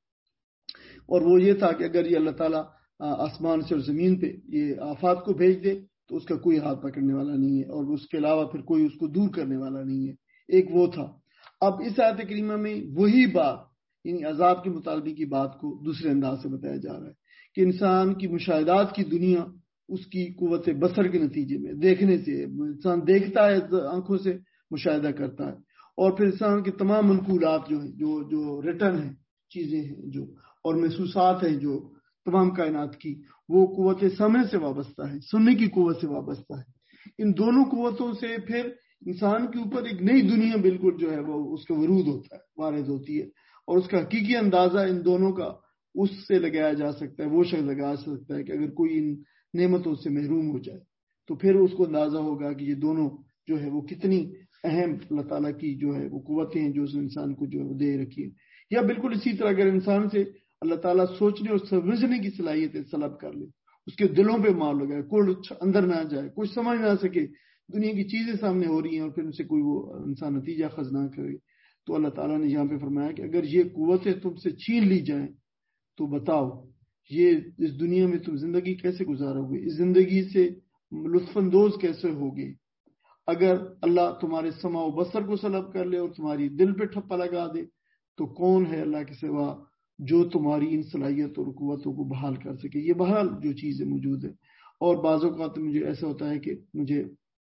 اور وہ یہ تھا کہ اگر یہ اللہ تعالیٰ آسمان سے اور زمین پہ یہ آفات کو بھیج دے تو اس کا کوئی ہاتھ پکڑنے والا نہیں ہے، اور اس کے علاوہ پھر کوئی اس کو دور کرنے والا نہیں ہے. ایک وہ تھا. اب اس آیت کریمہ میں وہی بات، یعنی عذاب کے مطالبے کی بات کو دوسرے انداز سے بتایا جا رہا ہے کہ انسان کی مشاہدات کی دنیا اس کی قوت بصر کے نتیجے میں، دیکھنے سے انسان دیکھتا ہے، آنکھوں سے مشاہدہ کرتا ہے، اور پھر انسان کے تمام منقولات جو ہیں، جو جو ریٹرن ہیں، چیزیں ہیں جو، اور محسوسات ہیں جو تمام کائنات کی، وہ قوت سمع سے وابستہ ہے، سننے کی قوت سے وابستہ ہے. ان دونوں قوتوں سے پھر انسان کے اوپر ایک نئی دنیا بالکل جو ہے وہ اس کا ورود ہوتا ہے، وارد ہوتی ہے، اور اس کا حقیقی اندازہ ان دونوں کا اس سے لگایا جا سکتا ہے، وہ شخص لگا سکتا ہے کہ اگر کوئی ان نعمتوں سے محروم ہو جائے تو پھر اس کو اندازہ ہوگا کہ یہ دونوں جو ہے وہ کتنی اہم اللہ تعالیٰ کی جو ہے وہ قوتیں ہیں جو اس انسان کو جو دے رکھی ہے. یا بالکل اسی طرح اگر انسان سے اللہ تعالیٰ سوچنے اور سمجھنے کی صلاحیتیں سلب کر لے، اس کے دلوں پہ مار لگائے، کچھ اندر نہ جائے، کچھ سمجھ نہ سکے، دنیا کی چیزیں سامنے ہو رہی ہیں اور پھر ان سے کوئی وہ انسان نتیجہ خز نہ کرے، تو اللہ تعالیٰ نے یہاں پہ فرمایا کہ اگر یہ قوتیں تم سے چھین لی جائیں تو بتاؤ یہ اس دنیا میں تم زندگی کیسے گزارو گے، اس زندگی سے لطف اندوز کیسے ہوگے. اگر اللہ تمہارے سمع و بصر کو سلب کر لے اور تمہاری دل پہ ٹھپا لگا دے تو کون ہے اللہ کے سوا جو تمہاری ان صلاحیت اور قوتوں کو بحال کر سکے. یہ بہرحال جو چیزیں موجود ہے. اور بعض اوقات مجھے ایسا ہوتا ہے کہ مجھے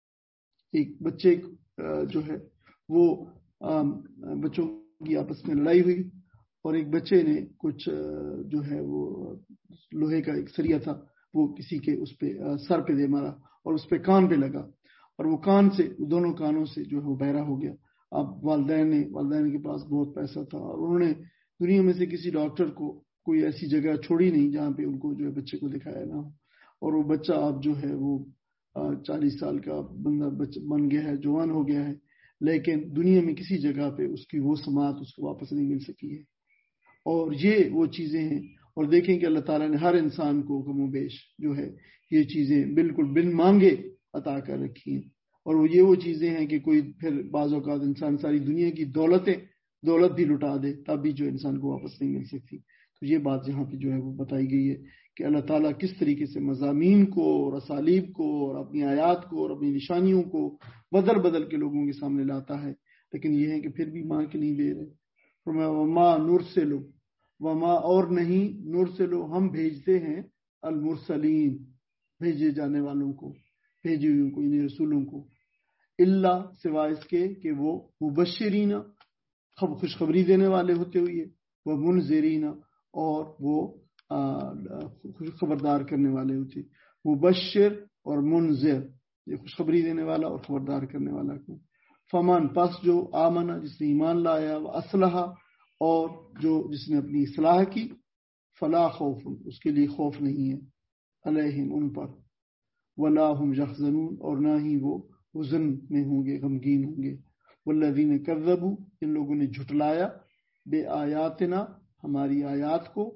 ایک بچے جو ہے وہ بچوں کی آپس میں لڑائی ہوئی اور ایک بچے نے کچھ جو ہے وہ لوہے کا ایک سریا تھا وہ کسی کے اس پہ سر پہ دے مارا اور اس پہ کان پہ لگا اور وہ کان سے دونوں کانوں سے جو ہے وہ بہرا ہو گیا. اب والدین نے والدین کے پاس بہت پیسہ تھا اور انہوں نے دنیا میں سے کسی ڈاکٹر کو کوئی ایسی جگہ چھوڑی نہیں جہاں پہ ان کو جو ہے بچے کو دکھایا نہ ہو. اور وہ بچہ اب جو ہے وہ چالیس سال کا بندہ بن گیا ہے، جوان ہو گیا ہے، لیکن دنیا میں کسی جگہ پہ اس کی وہ سماعت اس کو واپس نہیں مل سکی ہے. اور یہ وہ چیزیں ہیں. اور دیکھیں کہ اللہ تعالیٰ نے ہر انسان کو کم و بیش جو ہے یہ چیزیں بالکل بن مانگے عطا کر رکھی ہیں. اور وہ یہ وہ چیزیں ہیں کہ کوئی پھر بعض اوقات انسان ساری دنیا کی دولتیں دولت بھی لٹا دے تب بھی جو انسان کو واپس نہیں مل سکتی. تو یہ بات یہاں پہ جو ہے وہ بتائی گئی ہے کہ اللہ تعالیٰ کس طریقے سے مضامین کو اور اسالیب کو اور اپنی آیات کو اور اپنی نشانیوں کو بدل بدل کے لوگوں کے سامنے لاتا ہے، لیکن یہ ہے کہ پھر بھی ماں کے نہیں دے رہے. وما نرسلو، وما اور نہیں، نرسلو ہم بھیجتے ہیں، المرسلین بھیجے جانے والوں کو، بھیجے ہوئے کو، یعنی رسولوں کو، اللہ سوائے اس کے کہ وہ مبشرین خوشخبری دینے والے ہوتے ہوئے، وہ منذرین اور وہ خبردار کرنے والے ہوتے. مبشر اور منذر، یہ خوشخبری دینے والا اور خبردار کرنے والا کو. فمن پس جو آمنا جس نے ایمان لایا، و اصلحہ اور جو جس نے اپنی اصلاح کی، فلا خوف اس کے لیے خوف نہیں ہے، علیہم ان پر، ولا هم یحزنون اور نہ ہی وہ حزن میں ہوں گے، غمگین ہوں گے. والذین کذبوا ان لوگوں نے جھٹلایا، بے آیاتنا ہماری آیات کو،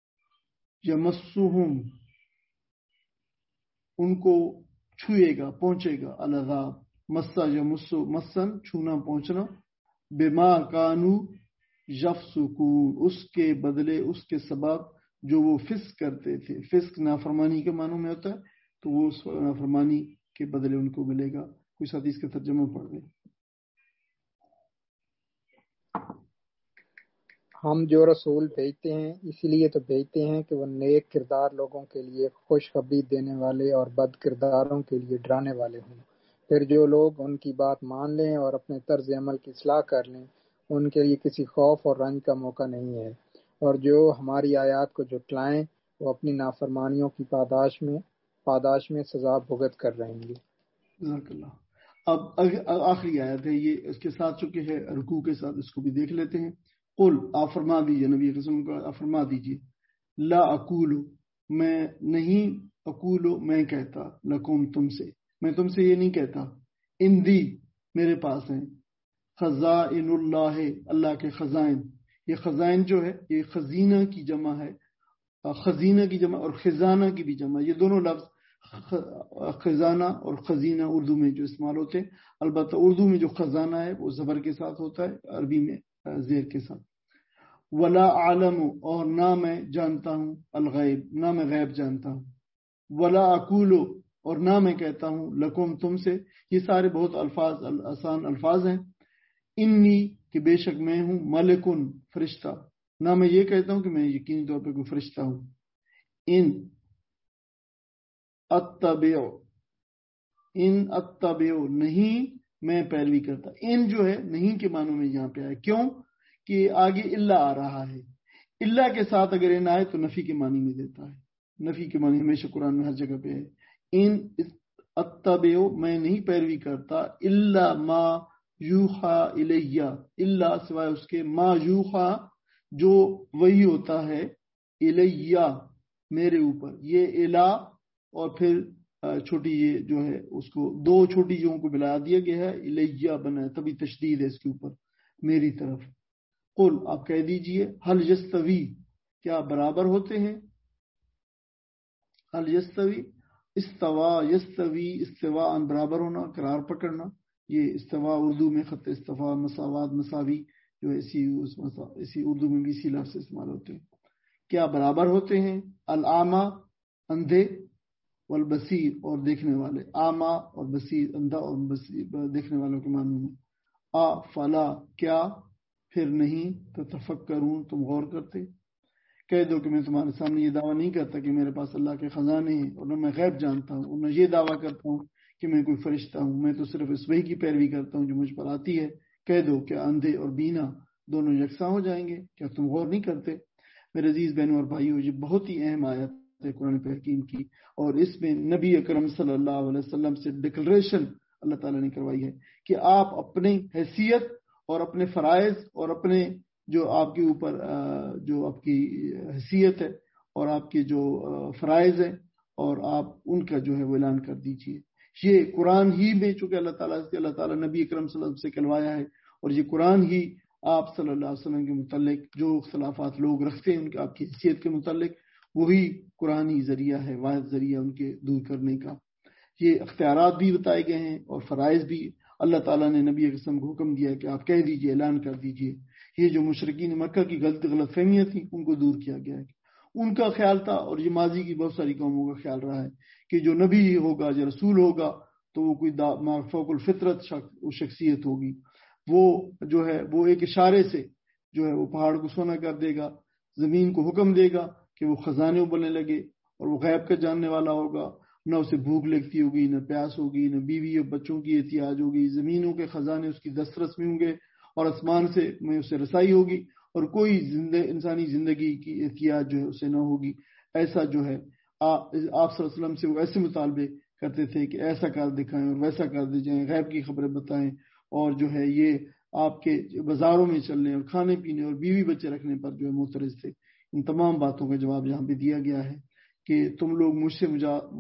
یمسہم ان کو چھوئے گا، پہنچے گا، العذاب مسا یمسو مسن چھونا پہنچنا، بما کانو یفسقون اس کے بدلے اس کے سبب جو وہ فسق کرتے تھے. فسق نافرمانی کے معنوں میں ہوتا ہے، تو وہ اس نافرمانی کے بدلے ان کو ملے گا. کوئی ساتھی اس کا ترجمہ پڑھ دیں. ہم جو رسول بھیجتے ہیں اس لیے تو بھیجتے ہیں کہ وہ نیک کردار لوگوں کے لیے خوشخبری دینے والے اور بد کرداروں کے لیے ڈرانے والے ہوں. پھر جو لوگ ان کی بات مان لیں اور اپنے طرز عمل کی اصلاح کر لیں ان کے لیے کسی خوف اور رنج کا موقع نہیں ہے، اور جو ہماری آیات کو جھٹلائیں وہ اپنی نافرمانیوں کی پاداش میں پاداش میں سزا بھگت کر رہیں گے. جزاک اللہ. اب آخری آیت ہے یہ، اس کے ساتھ چونکہ ہے رکوع کے ساتھ اس کو بھی دیکھ لیتے ہیں. قل آپ فرما دیجئے، نبی قسم کو آپ فرما دیجئے، لا اقولو میں نہیں، اقولو میں کہتا، لکم تم سے، میں تم سے یہ نہیں کہتا، اندی میرے پاس ہیں، خزائن اللہ اللہ کے خزائن. یہ خزائن جو ہے یہ خزینہ کی جمع ہے، خزینہ کی جمع اور خزانہ کی بھی جمع. یہ دونوں لفظ خزانہ اور خزینہ اردو میں جو استعمال ہوتے ہیں. البتہ اردو میں جو خزانہ ہے وہ زبر کے ساتھ ہوتا ہے، عربی میں زیر کے ساتھ. ولا عالم اور نہ میں جانتا ہوں، الغیب نہ میں غیب جانتا ہوں. ولا اقولو اور نہ میں کہتا ہوں، لکم تم سے. یہ سارے بہت الفاظ آسان الفاظ ہیں. انی کہ بے شک میں ہوں، ملکن فرشتہ. نہ میں یہ کہتا ہوں کہ میں یقینی طور پہ کوئی فرشتہ ہوں. ان اتبع ان اتبع نہیں میں پیروی کرتا. ان جو ہے نہیں کے معنوں میں یہاں پہ آئے، کیوں کہ آگے اللہ آ رہا ہے. اللہ کے ساتھ اگر ان آئے تو نفی کے معنی میں دیتا ہے. نفی کے معنی ہمیشہ قرآن میں ہر جگہ پہ ہے. ان اتبع میں نہیں پیروی کرتا، الا ما یوحا الیہ اللہ سوائے اس کے، ما یوحا جو وہی ہوتا ہے، الیہ میرے اوپر. یہ الہ اور پھر چھوٹی یہ جو ہے اس کو دو چھوٹی جوہوں کو ملا دیا گیا ہے، الیہ بنا ہے، تبھی تشدید ہے اس کے اوپر، میری طرف. قل آپ کہہ دیجئے، حل یستوی کیا برابر ہوتے ہیں، حل یستوی استوا یستوی استوا ان برابر ہونا، قرار پکڑنا. یہ استوا اردو میں خط استوا، مساوات، مساوی جو اسی اسی اردو میں بھی اسی لفظ سے استعمال ہوتے ہیں. کیا برابر ہوتے ہیں، الاعمی اندھے، والبصیر اور دیکھنے والے. اعمی اور بصیر اندھا اور بصیر دیکھنے والوں کے معنی میں. آ فلا کیا پھر نہیں، تتفکرون تم غور کرتے. کہہ دو کہ میں تمہارے سامنے یہ دعویٰ نہیں کرتا کہ میرے پاس اللہ کے خزانے ہیں، اور نہ میں غیب جانتا ہوں، اور نہ یہ دعویٰ کرتا ہوں کہ میں کوئی فرشتہ ہوں. میں تو صرف اس وحی کی پیروی کرتا ہوں جو مجھ پر آتی ہے. کہہ دو کہ اندھے اور بینا دونوں یکساں ہو جائیں گے، کیا تم غور نہیں کرتے. میرے عزیز بہنوں اور بھائیوں، یہ بہت ہی اہم آیت ہے قرآن حکیم کی، اور اس میں نبی اکرم صلی اللہ علیہ وسلم سے ڈکلریشن اللہ تعالیٰ نے کروائی ہے کہ آپ اپنی حیثیت اور اپنے فرائض اور اپنے جو آپ کے اوپر جو آپ کی حیثیت ہے اور آپ کے جو فرائض ہیں، اور آپ ان کا جو ہے وہ اعلان کر دیجئے. یہ قرآن ہی میں چونکہ اللہ تعالیٰ سے اللہ تعالیٰ نبی اکرم صلی اللہ علیہ وسلم سے کہلوایا ہے، اور یہ قرآن ہی آپ صلی اللہ علیہ وسلم کے متعلق جو اختلافات لوگ رکھتے ہیں ان کے آپ کی حیثیت کے متعلق، وہی قرآن ہی ذریعہ ہے، واحد ذریعہ ان کے دور کرنے کا. یہ اختیارات بھی بتائے گئے ہیں اور فرائض بھی. اللہ تعالیٰ نے نبی قسم کو حکم دیا کہ آپ کہہ دیجئے، اعلان کر دیجئے. یہ جو مشرکین مکہ کی غلط غلط فہمیاں تھیں ان کو دور کیا گیا ہے. ان کا خیال تھا، اور یہ ماضی کی بہت ساری قوموں کا خیال رہا ہے، کہ جو نبی ہوگا یا رسول ہوگا تو وہ کوئی فوق الفطرت شخصیت ہوگی، وہ جو ہے وہ ایک اشارے سے جو ہے وہ پہاڑ کو سونا کر دے گا، زمین کو حکم دے گا کہ وہ خزانے ابلنے لگے، اور وہ غیب کا جاننے والا ہوگا، نہ اسے بھوک لگتی ہوگی، نہ پیاس ہوگی، نہ بیوی اور بچوں کی احتیاج ہوگی، زمینوں کے خزانے اس کی دسترس میں ہوں گے، اور آسمان سے میں اسے رسائی ہوگی، اور کوئی زندہ انسانی زندگی کی احتیاج جو ہے اسے نہ ہوگی. ایسا جو ہے آپ صلی اللہ علیہ وسلم سے وہ ایسے مطالبے کرتے تھے کہ ایسا کر دکھائیں اور ویسا کر دے جائیں، غیب کی خبریں بتائیں، اور جو ہے یہ آپ کے بازاروں میں چلنے اور کھانے پینے اور بیوی بچے رکھنے پر جو ہے معترض تھے. ان تمام باتوں کا جواب یہاں پہ دیا گیا ہے کہ تم لوگ مجھ سے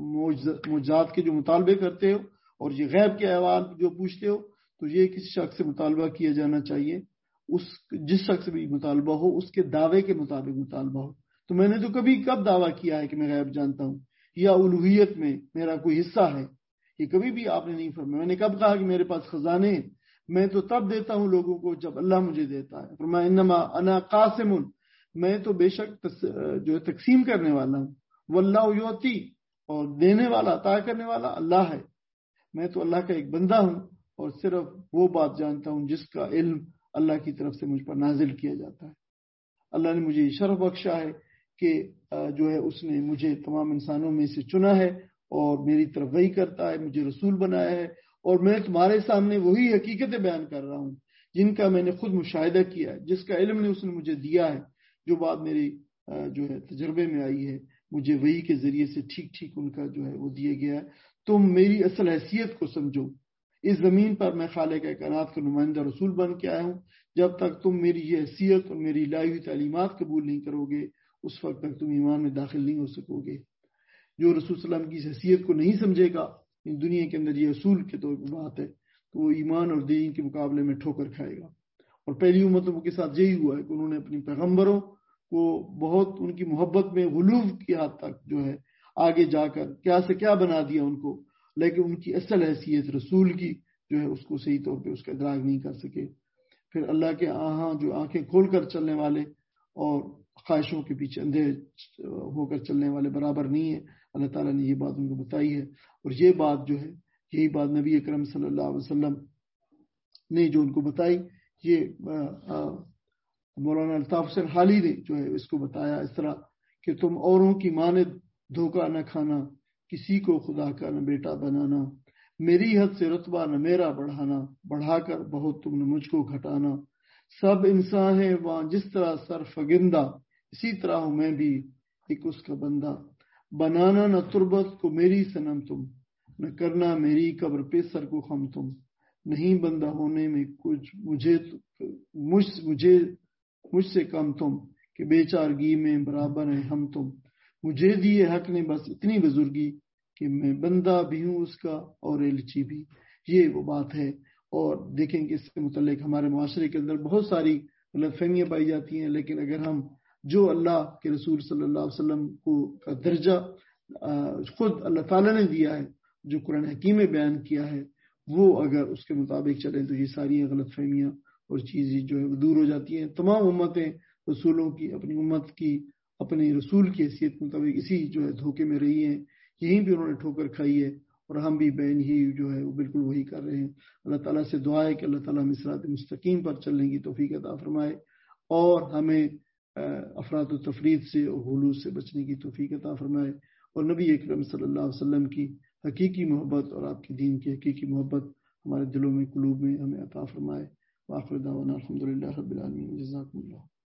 معجزات کے جو مطالبے کرتے ہو اور یہ غیب کے احوال جو پوچھتے ہو، تو یہ کسی شخص سے مطالبہ کیا جانا چاہیے، اس جس شخص سے بھی مطالبہ ہو اس کے دعوے کے مطابق مطالبہ ہو. تو میں نے تو کبھی کب دعویٰ کیا ہے کہ میں غیب جانتا ہوں یا الوہیت میں میرا کوئی حصہ ہے، یہ کبھی بھی آپ نے نہیں فرمایا. میں نے کب کہا کہ میرے پاس خزانے ہیں؟ میں تو تب دیتا ہوں لوگوں کو جب اللہ مجھے دیتا ہے. فرمایا انما انا قاسم، میں تو بے شک جو ہے تقسیم کرنے والا ہوں. واللہ یعطی، اور دینے والا عطا کرنے والا اللہ ہے. میں تو اللہ کا ایک بندہ ہوں اور صرف وہ بات جانتا ہوں جس کا علم اللہ کی طرف سے مجھ پر نازل کیا جاتا ہے. اللہ نے مجھے شرف بخشا ہے کہ جو ہے اس نے مجھے تمام انسانوں میں سے چنا ہے اور میری طرف وحی کرتا ہے، مجھے رسول بنایا ہے، اور میں تمہارے سامنے وہی حقیقتیں بیان کر رہا ہوں جن کا میں نے خود مشاہدہ کیا ہے، جس کا علم نے اس نے مجھے دیا ہے. جو بات میری جو ہے تجربے میں آئی ہے مجھے وحی کے ذریعے سے ٹھیک ٹھیک ان کا جو ہے وہ دیا گیا ہے. تم میری اصل حیثیت کو سمجھو. اس زمین پر میں خالق کائنات کا نمائندہ رسول بن کے آیا ہوں. جب تک تم میری یہ حیثیت اور میری لائی ہوئی تعلیمات قبول نہیں کرو گے اس وقت تک تم ایمان میں داخل نہیں ہو سکو گے. جو رسول صلی اللہ علیہ وسلم کی حیثیت کو نہیں سمجھے گا، دنیا کے اندر یہ اصول کے طور پر بات ہے، تو وہ ایمان اور دین کے مقابلے میں ٹھوکر کھائے گا. اور پہلی امتوں کے ساتھ یہی ہوا ہے کہ انہوں نے اپنی پیغمبروں کو بہت ان کی محبت میں غلو کی حد تک جو ہے آگے جا کر کیا سے کیا بنا دیا ان کو، لیکن ان کی اصل حیثیت رسول کی جو ہے اس کو صحیح طور پہ اس کا ادراک نہیں کر سکے. پھر اللہ کے آہاں جو آنکھیں کھول کر چلنے والے اور خواہشوں کے پیچھے اندھے ہو کر چلنے والے برابر نہیں ہیں. اللہ تعالیٰ نے یہ بات ان کو بتائی ہے، اور یہ بات جو ہے یہی بات نبی اکرم صلی اللہ علیہ وسلم نے جو ان کو بتائی، یہ مولانا الطاف حسین حالی نے جو ہے اس کو بتایا اس طرح کہ تم اوروں کی مانند دھوکہ نہ کھانا، کسی کو خدا کا نہ بیٹا بنانا، میری حد سے رتبہ نہ میرا بڑھانا، بڑھا کر بہت تم نے مجھ کو گھٹانا. سب انسان ہیں وہاں جس طرح سر فگندہ، اسی طرح ہوں میں بھی ایک اس کا بندہ. بنانا نہ تربت کو میری صنم تم، نہ کرنا میری قبر پہ سر کو خم تم. نہیں بندہ ہونے میں کچھ مجھے مجھ مجھے مجھ سے کم تم، کہ بے چارگی میں برابر ہیں ہم تم. مجھے دیے حق نے بس اتنی بزرگی، کہ میں بندہ بھی ہوں اس کا اور ایلچی بھی. یہ وہ بات ہے. اور دیکھیں کہ اس سے متعلق ہمارے معاشرے کے اندر بہت ساری غلط فہمیاں پائی جاتی ہیں، لیکن اگر ہم جو اللہ کے رسول صلی اللہ علیہ وسلم کو کا درجہ خود اللہ تعالیٰ نے دیا ہے، جو قرآن حکیم میں بیان کیا ہے، وہ اگر اس کے مطابق چلیں تو یہ ساری غلط فہمیاں اور چیزیں جو ہے وہ دور ہو جاتی ہیں. تمام امتیں رسولوں کی اپنی امت کی اپنے رسول کی حیثیت مطابق اسی جو ہے دھوکے میں رہی ہیں، یہیں بھی انہوں نے ٹھوکر کھائی ہے، اور ہم بھی بین ہی جو ہے وہ بالکل وہی کر رہے ہیں. اللہ تعالیٰ سے دعا ہے کہ اللہ تعالیٰ ہمیں صراط مستقیم پر چلنے کی توفیق عطا فرمائے، اور ہمیں افراط و تفرید سے اور غلو سے بچنے کی توفیق عطا فرمائے، اور نبی اکرم صلی اللہ علیہ وسلم کی حقیقی محبت اور آپ کے دین کی حقیقی محبت ہمارے دلوں میں قلوب میں ہمیں عطا فرمائے. وآخر دعوانا الحمدللہ رب العالمین. جزاکم اللہ.